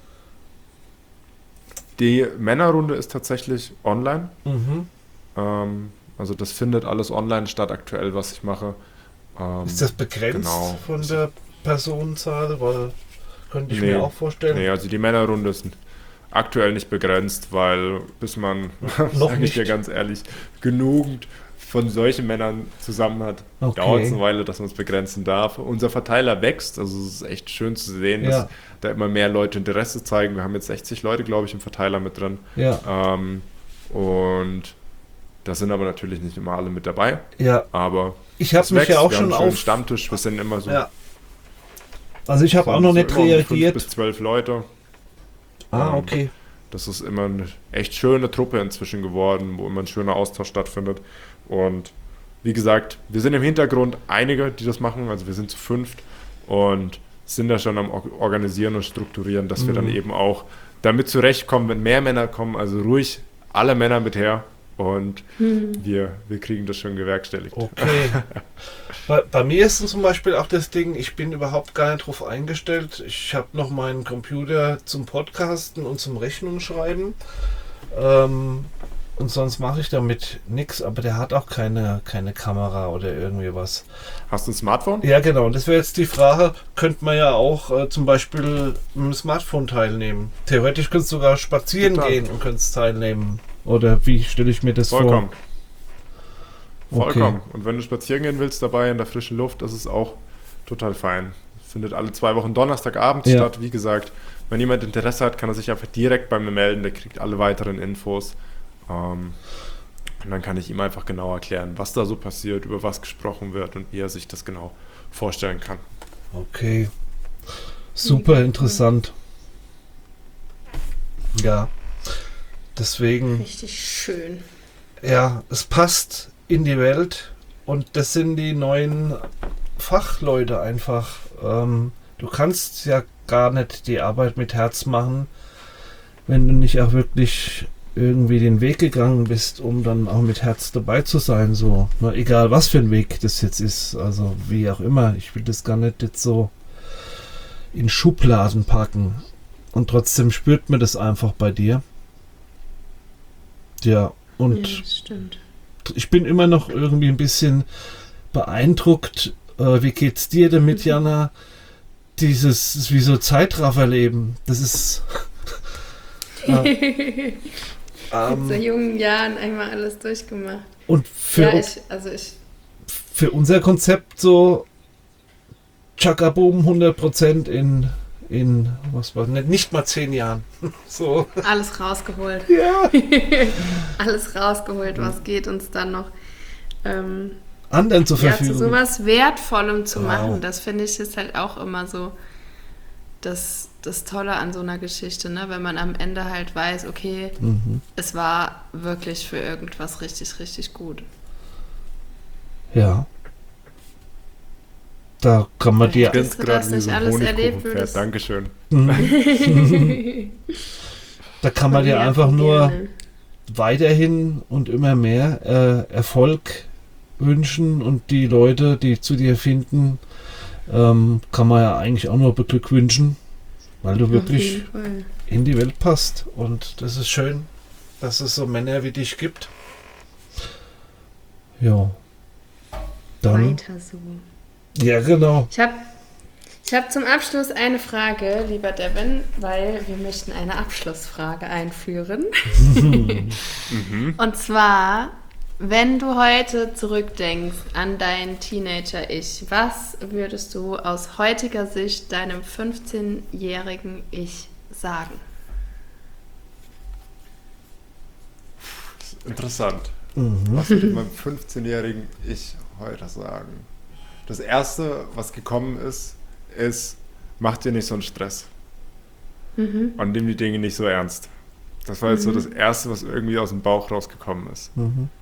Die Männerrunde ist tatsächlich online. Also das findet alles online statt aktuell, was ich mache. Ist das begrenzt von der Personenzahl? Weil könnte ich mir auch vorstellen. Nee, also die Männerrunde ist aktuell nicht begrenzt, weil bis man, sage ich dir ganz ehrlich, genügend von solchen Männern zusammen hat, dauert es eine Weile, dass man es begrenzen darf. Unser Verteiler wächst, also es ist echt schön zu sehen, dass da immer mehr Leute Interesse zeigen. Wir haben jetzt 60 Leute, glaube ich, im Verteiler mit drin. Ja. Und da sind aber natürlich nicht immer alle mit dabei. Ja. Aber ich habe mich ja auch schon auf Stammtisch, wir sind immer so. Ja. Also ich habe auch noch nicht reagiert. 5 bis 12 Leute. Okay. Das ist immer eine echt schöne Truppe inzwischen geworden, wo immer ein schöner Austausch stattfindet. Und wie gesagt, wir sind im Hintergrund einige, die das machen, also wir sind zu 5 und sind da schon am Organisieren und Strukturieren, dass wir dann eben auch damit zurechtkommen, wenn mehr Männer kommen, also ruhig alle Männer mit her und wir kriegen das schon gewerkstelligt. Okay. Bei mir ist zum Beispiel auch das Ding, ich bin überhaupt gar nicht drauf eingestellt. Ich habe noch meinen Computer zum Podcasten und zum Rechnungsschreiben. und sonst mache ich damit nichts, aber der hat auch keine Kamera oder irgendwie was. Hast du ein Smartphone? Ja, genau. Und das wäre jetzt die Frage, könnte man ja auch zum Beispiel mit dem Smartphone teilnehmen. Theoretisch könntest du sogar spazieren gehen und könntest teilnehmen. Oder wie stelle ich mir das Vollkommen. vor? Vollkommen. Okay. Und wenn du spazieren gehen willst dabei in der frischen Luft, das ist auch total fein. Findet alle 2 Wochen Donnerstagabend statt. Wie gesagt, wenn jemand Interesse hat, kann er sich einfach direkt bei mir melden. Der kriegt alle weiteren Infos. Und dann kann ich ihm einfach genau erklären, was da so passiert, über was gesprochen wird und wie er sich das genau vorstellen kann. Okay. Super interessant. Ja. Deswegen. Richtig schön. Ja, es passt in die Welt und das sind die neuen Fachleute einfach. Du kannst ja gar nicht die Arbeit mit Herz machen, wenn du nicht auch wirklich irgendwie den Weg gegangen bist, um dann auch mit Herz dabei zu sein. So, ne? Egal was für ein Weg das jetzt ist, also wie auch immer. Ich will das gar nicht jetzt so in Schubladen packen. Und trotzdem spürt man das einfach bei dir. Ja, und ja, das stimmt. Ich bin immer noch irgendwie ein bisschen beeindruckt. Wie geht's dir damit, Jana? Dieses wie so Zeitrafferleben. Das ist in so jungen Jahren einmal alles durchgemacht. Und für unser Konzept so Chakaboom 100% in was war nicht mal 10 Jahren. So. Alles rausgeholt. Ja. Alles rausgeholt, was geht uns dann noch anderen zur Verfügung. Ja, zu sowas Wertvollem zu machen, das finde ich ist halt auch immer so das Tolle an so einer Geschichte, ne? Wenn man am Ende halt weiß, okay, es war wirklich für irgendwas richtig, richtig gut. Ja. Da kann man dir... Dass du das nicht alles erlebt würdest. Dankeschön. Da kann man dir einfach nur weiterhin und immer mehr Erfolg wünschen und die Leute, die zu dir finden, kann man ja eigentlich auch nur beglückwünschen, weil du wirklich in die Welt passt. Und das ist schön, dass es so Männer wie dich gibt. Ja. Dann. Weiter so. Ja, genau. Ich hab zum Abschluss eine Frage, lieber Devin, weil wir möchten eine Abschlussfrage einführen. Und zwar, wenn du heute zurückdenkst an dein Teenager-Ich, was würdest du aus heutiger Sicht deinem 15-jährigen Ich sagen? Interessant. Was würde ich meinem 15-jährigen Ich heute sagen? Das Erste, was gekommen ist, mach dir nicht so einen Stress. Und nimm die Dinge nicht so ernst. Das war jetzt so das Erste, was irgendwie aus dem Bauch rausgekommen ist.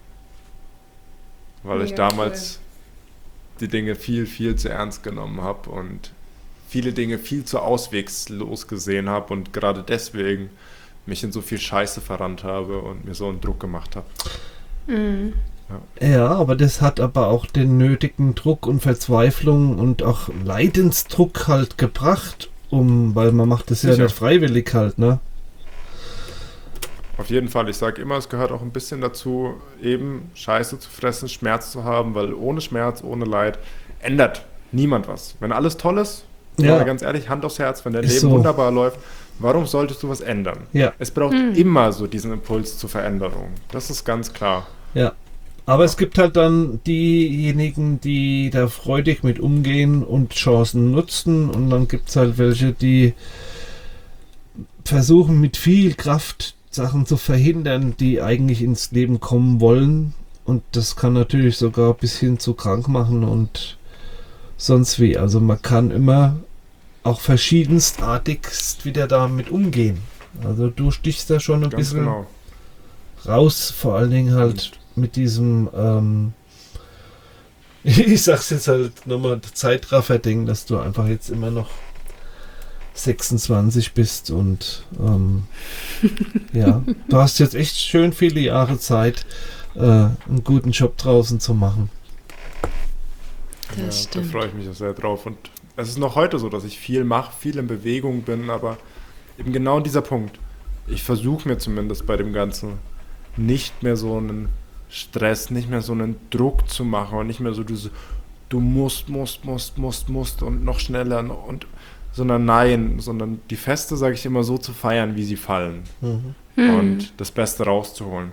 Weil ich damals die Dinge viel, viel zu ernst genommen habe und viele Dinge viel zu auswegslos gesehen habe und gerade deswegen mich in so viel Scheiße verrannt habe und mir so einen Druck gemacht habe. Ja, aber das hat aber auch den nötigen Druck und Verzweiflung und auch Leidensdruck halt gebracht, weil man macht das ja nicht freiwillig halt, ne? Auf jeden Fall, ich sage immer, es gehört auch ein bisschen dazu, eben Scheiße zu fressen, Schmerz zu haben, weil ohne Schmerz, ohne Leid ändert niemand was. Wenn alles toll ist, ganz ehrlich, Hand aufs Herz, wenn dein Leben wunderbar läuft, warum solltest du was ändern? Ja. Es braucht immer so diesen Impuls zur Veränderung. Das ist ganz klar. Ja. Aber es gibt halt dann diejenigen, die da freudig mit umgehen und Chancen nutzen und dann gibt es halt welche, die versuchen mit viel Kraft Sachen zu verhindern, die eigentlich ins Leben kommen wollen und das kann natürlich sogar bis hin zu krank machen und sonst wie. Also man kann immer auch verschiedenstartigst wieder damit umgehen. Also du stichst da schon ein bisschen raus, vor allen Dingen halt mit diesem ich sag's jetzt halt nochmal, Zeitraffer-Ding, dass du einfach jetzt immer noch 26 bist und ja, du hast jetzt echt schön viele Jahre Zeit, einen guten Job draußen zu machen. Da freue ich mich auch sehr drauf und es ist noch heute so, dass ich viel mache, viel in Bewegung bin, aber eben genau dieser Punkt. Ich versuche mir zumindest bei dem Ganzen nicht mehr so einen Stress, nicht mehr so einen Druck zu machen und nicht mehr so du musst und noch schneller sondern nein, sondern die Feste, sage ich immer, so zu feiern, wie sie fallen und das Beste rauszuholen.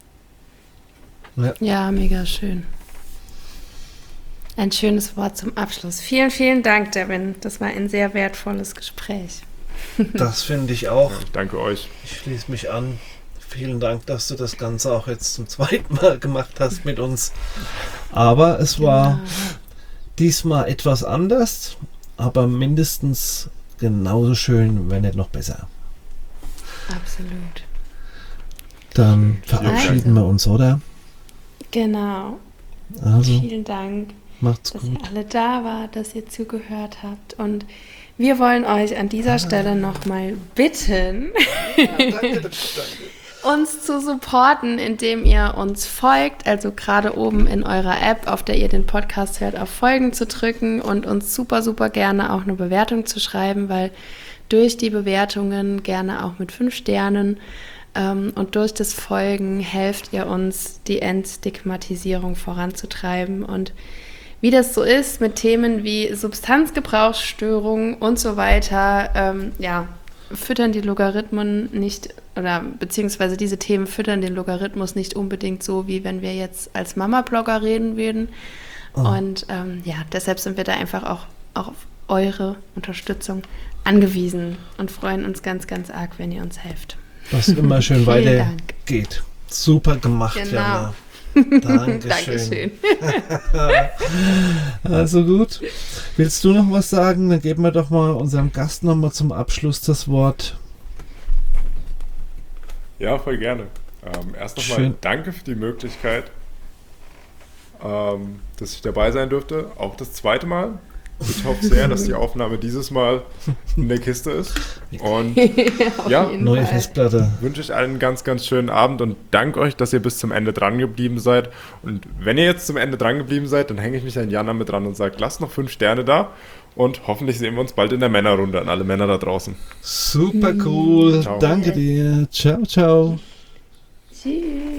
Ja, mega schön. Ein schönes Wort zum Abschluss. Vielen, vielen Dank, Devin. Das war ein sehr wertvolles Gespräch. Das finde ich auch. Ja, danke euch. Ich schließe mich an. Vielen Dank, dass du das Ganze auch jetzt zum zweiten Mal gemacht hast mit uns. Aber es war diesmal etwas anders, aber mindestens genauso schön, wenn nicht noch besser. Absolut. Dann verabschieden wir uns, oder? Genau. Also, vielen Dank, macht's dass gut. ihr alle da wart, dass ihr zugehört habt. Und wir wollen euch an dieser Stelle nochmal bitten, Danke. uns zu supporten, indem ihr uns folgt, also gerade oben in eurer App, auf der ihr den Podcast hört, auf Folgen zu drücken und uns super, super gerne auch eine Bewertung zu schreiben, weil durch die Bewertungen, gerne auch mit 5 Sternen und durch das Folgen helft ihr uns, die Entstigmatisierung voranzutreiben. Und wie das so ist mit Themen wie Substanzgebrauchsstörungen und so weiter, füttern die Logarithmen nicht, oder beziehungsweise diese Themen füttern den Logarithmus nicht unbedingt so, wie wenn wir jetzt als Mama-Blogger reden würden. Und deshalb sind wir da einfach auch auf eure Unterstützung angewiesen und freuen uns ganz, ganz arg, wenn ihr uns helft. Was immer schön weitergeht. Super gemacht, genau. Jana. Dankeschön. Dankeschön. Also gut. Willst du noch was sagen? Dann geben wir doch mal unserem Gast noch mal zum Abschluss das Wort. Ja, voll gerne. Erst nochmal danke für die Möglichkeit, dass ich dabei sein durfte. Auch das zweite Mal. Ich hoffe sehr, dass die Aufnahme dieses Mal in der Kiste ist. Und neue Festplatte. Wünsche ich allen einen ganz, ganz schönen Abend und danke euch, dass ihr bis zum Ende dran geblieben seid. Und wenn ihr jetzt zum Ende dran geblieben seid, dann hänge ich mich an Jana mit dran und sage, lasst noch 5 Sterne da und hoffentlich sehen wir uns bald in der Männerrunde an alle Männer da draußen. Super cool. Ciao. Danke dir. Ciao, ciao. Tschüss.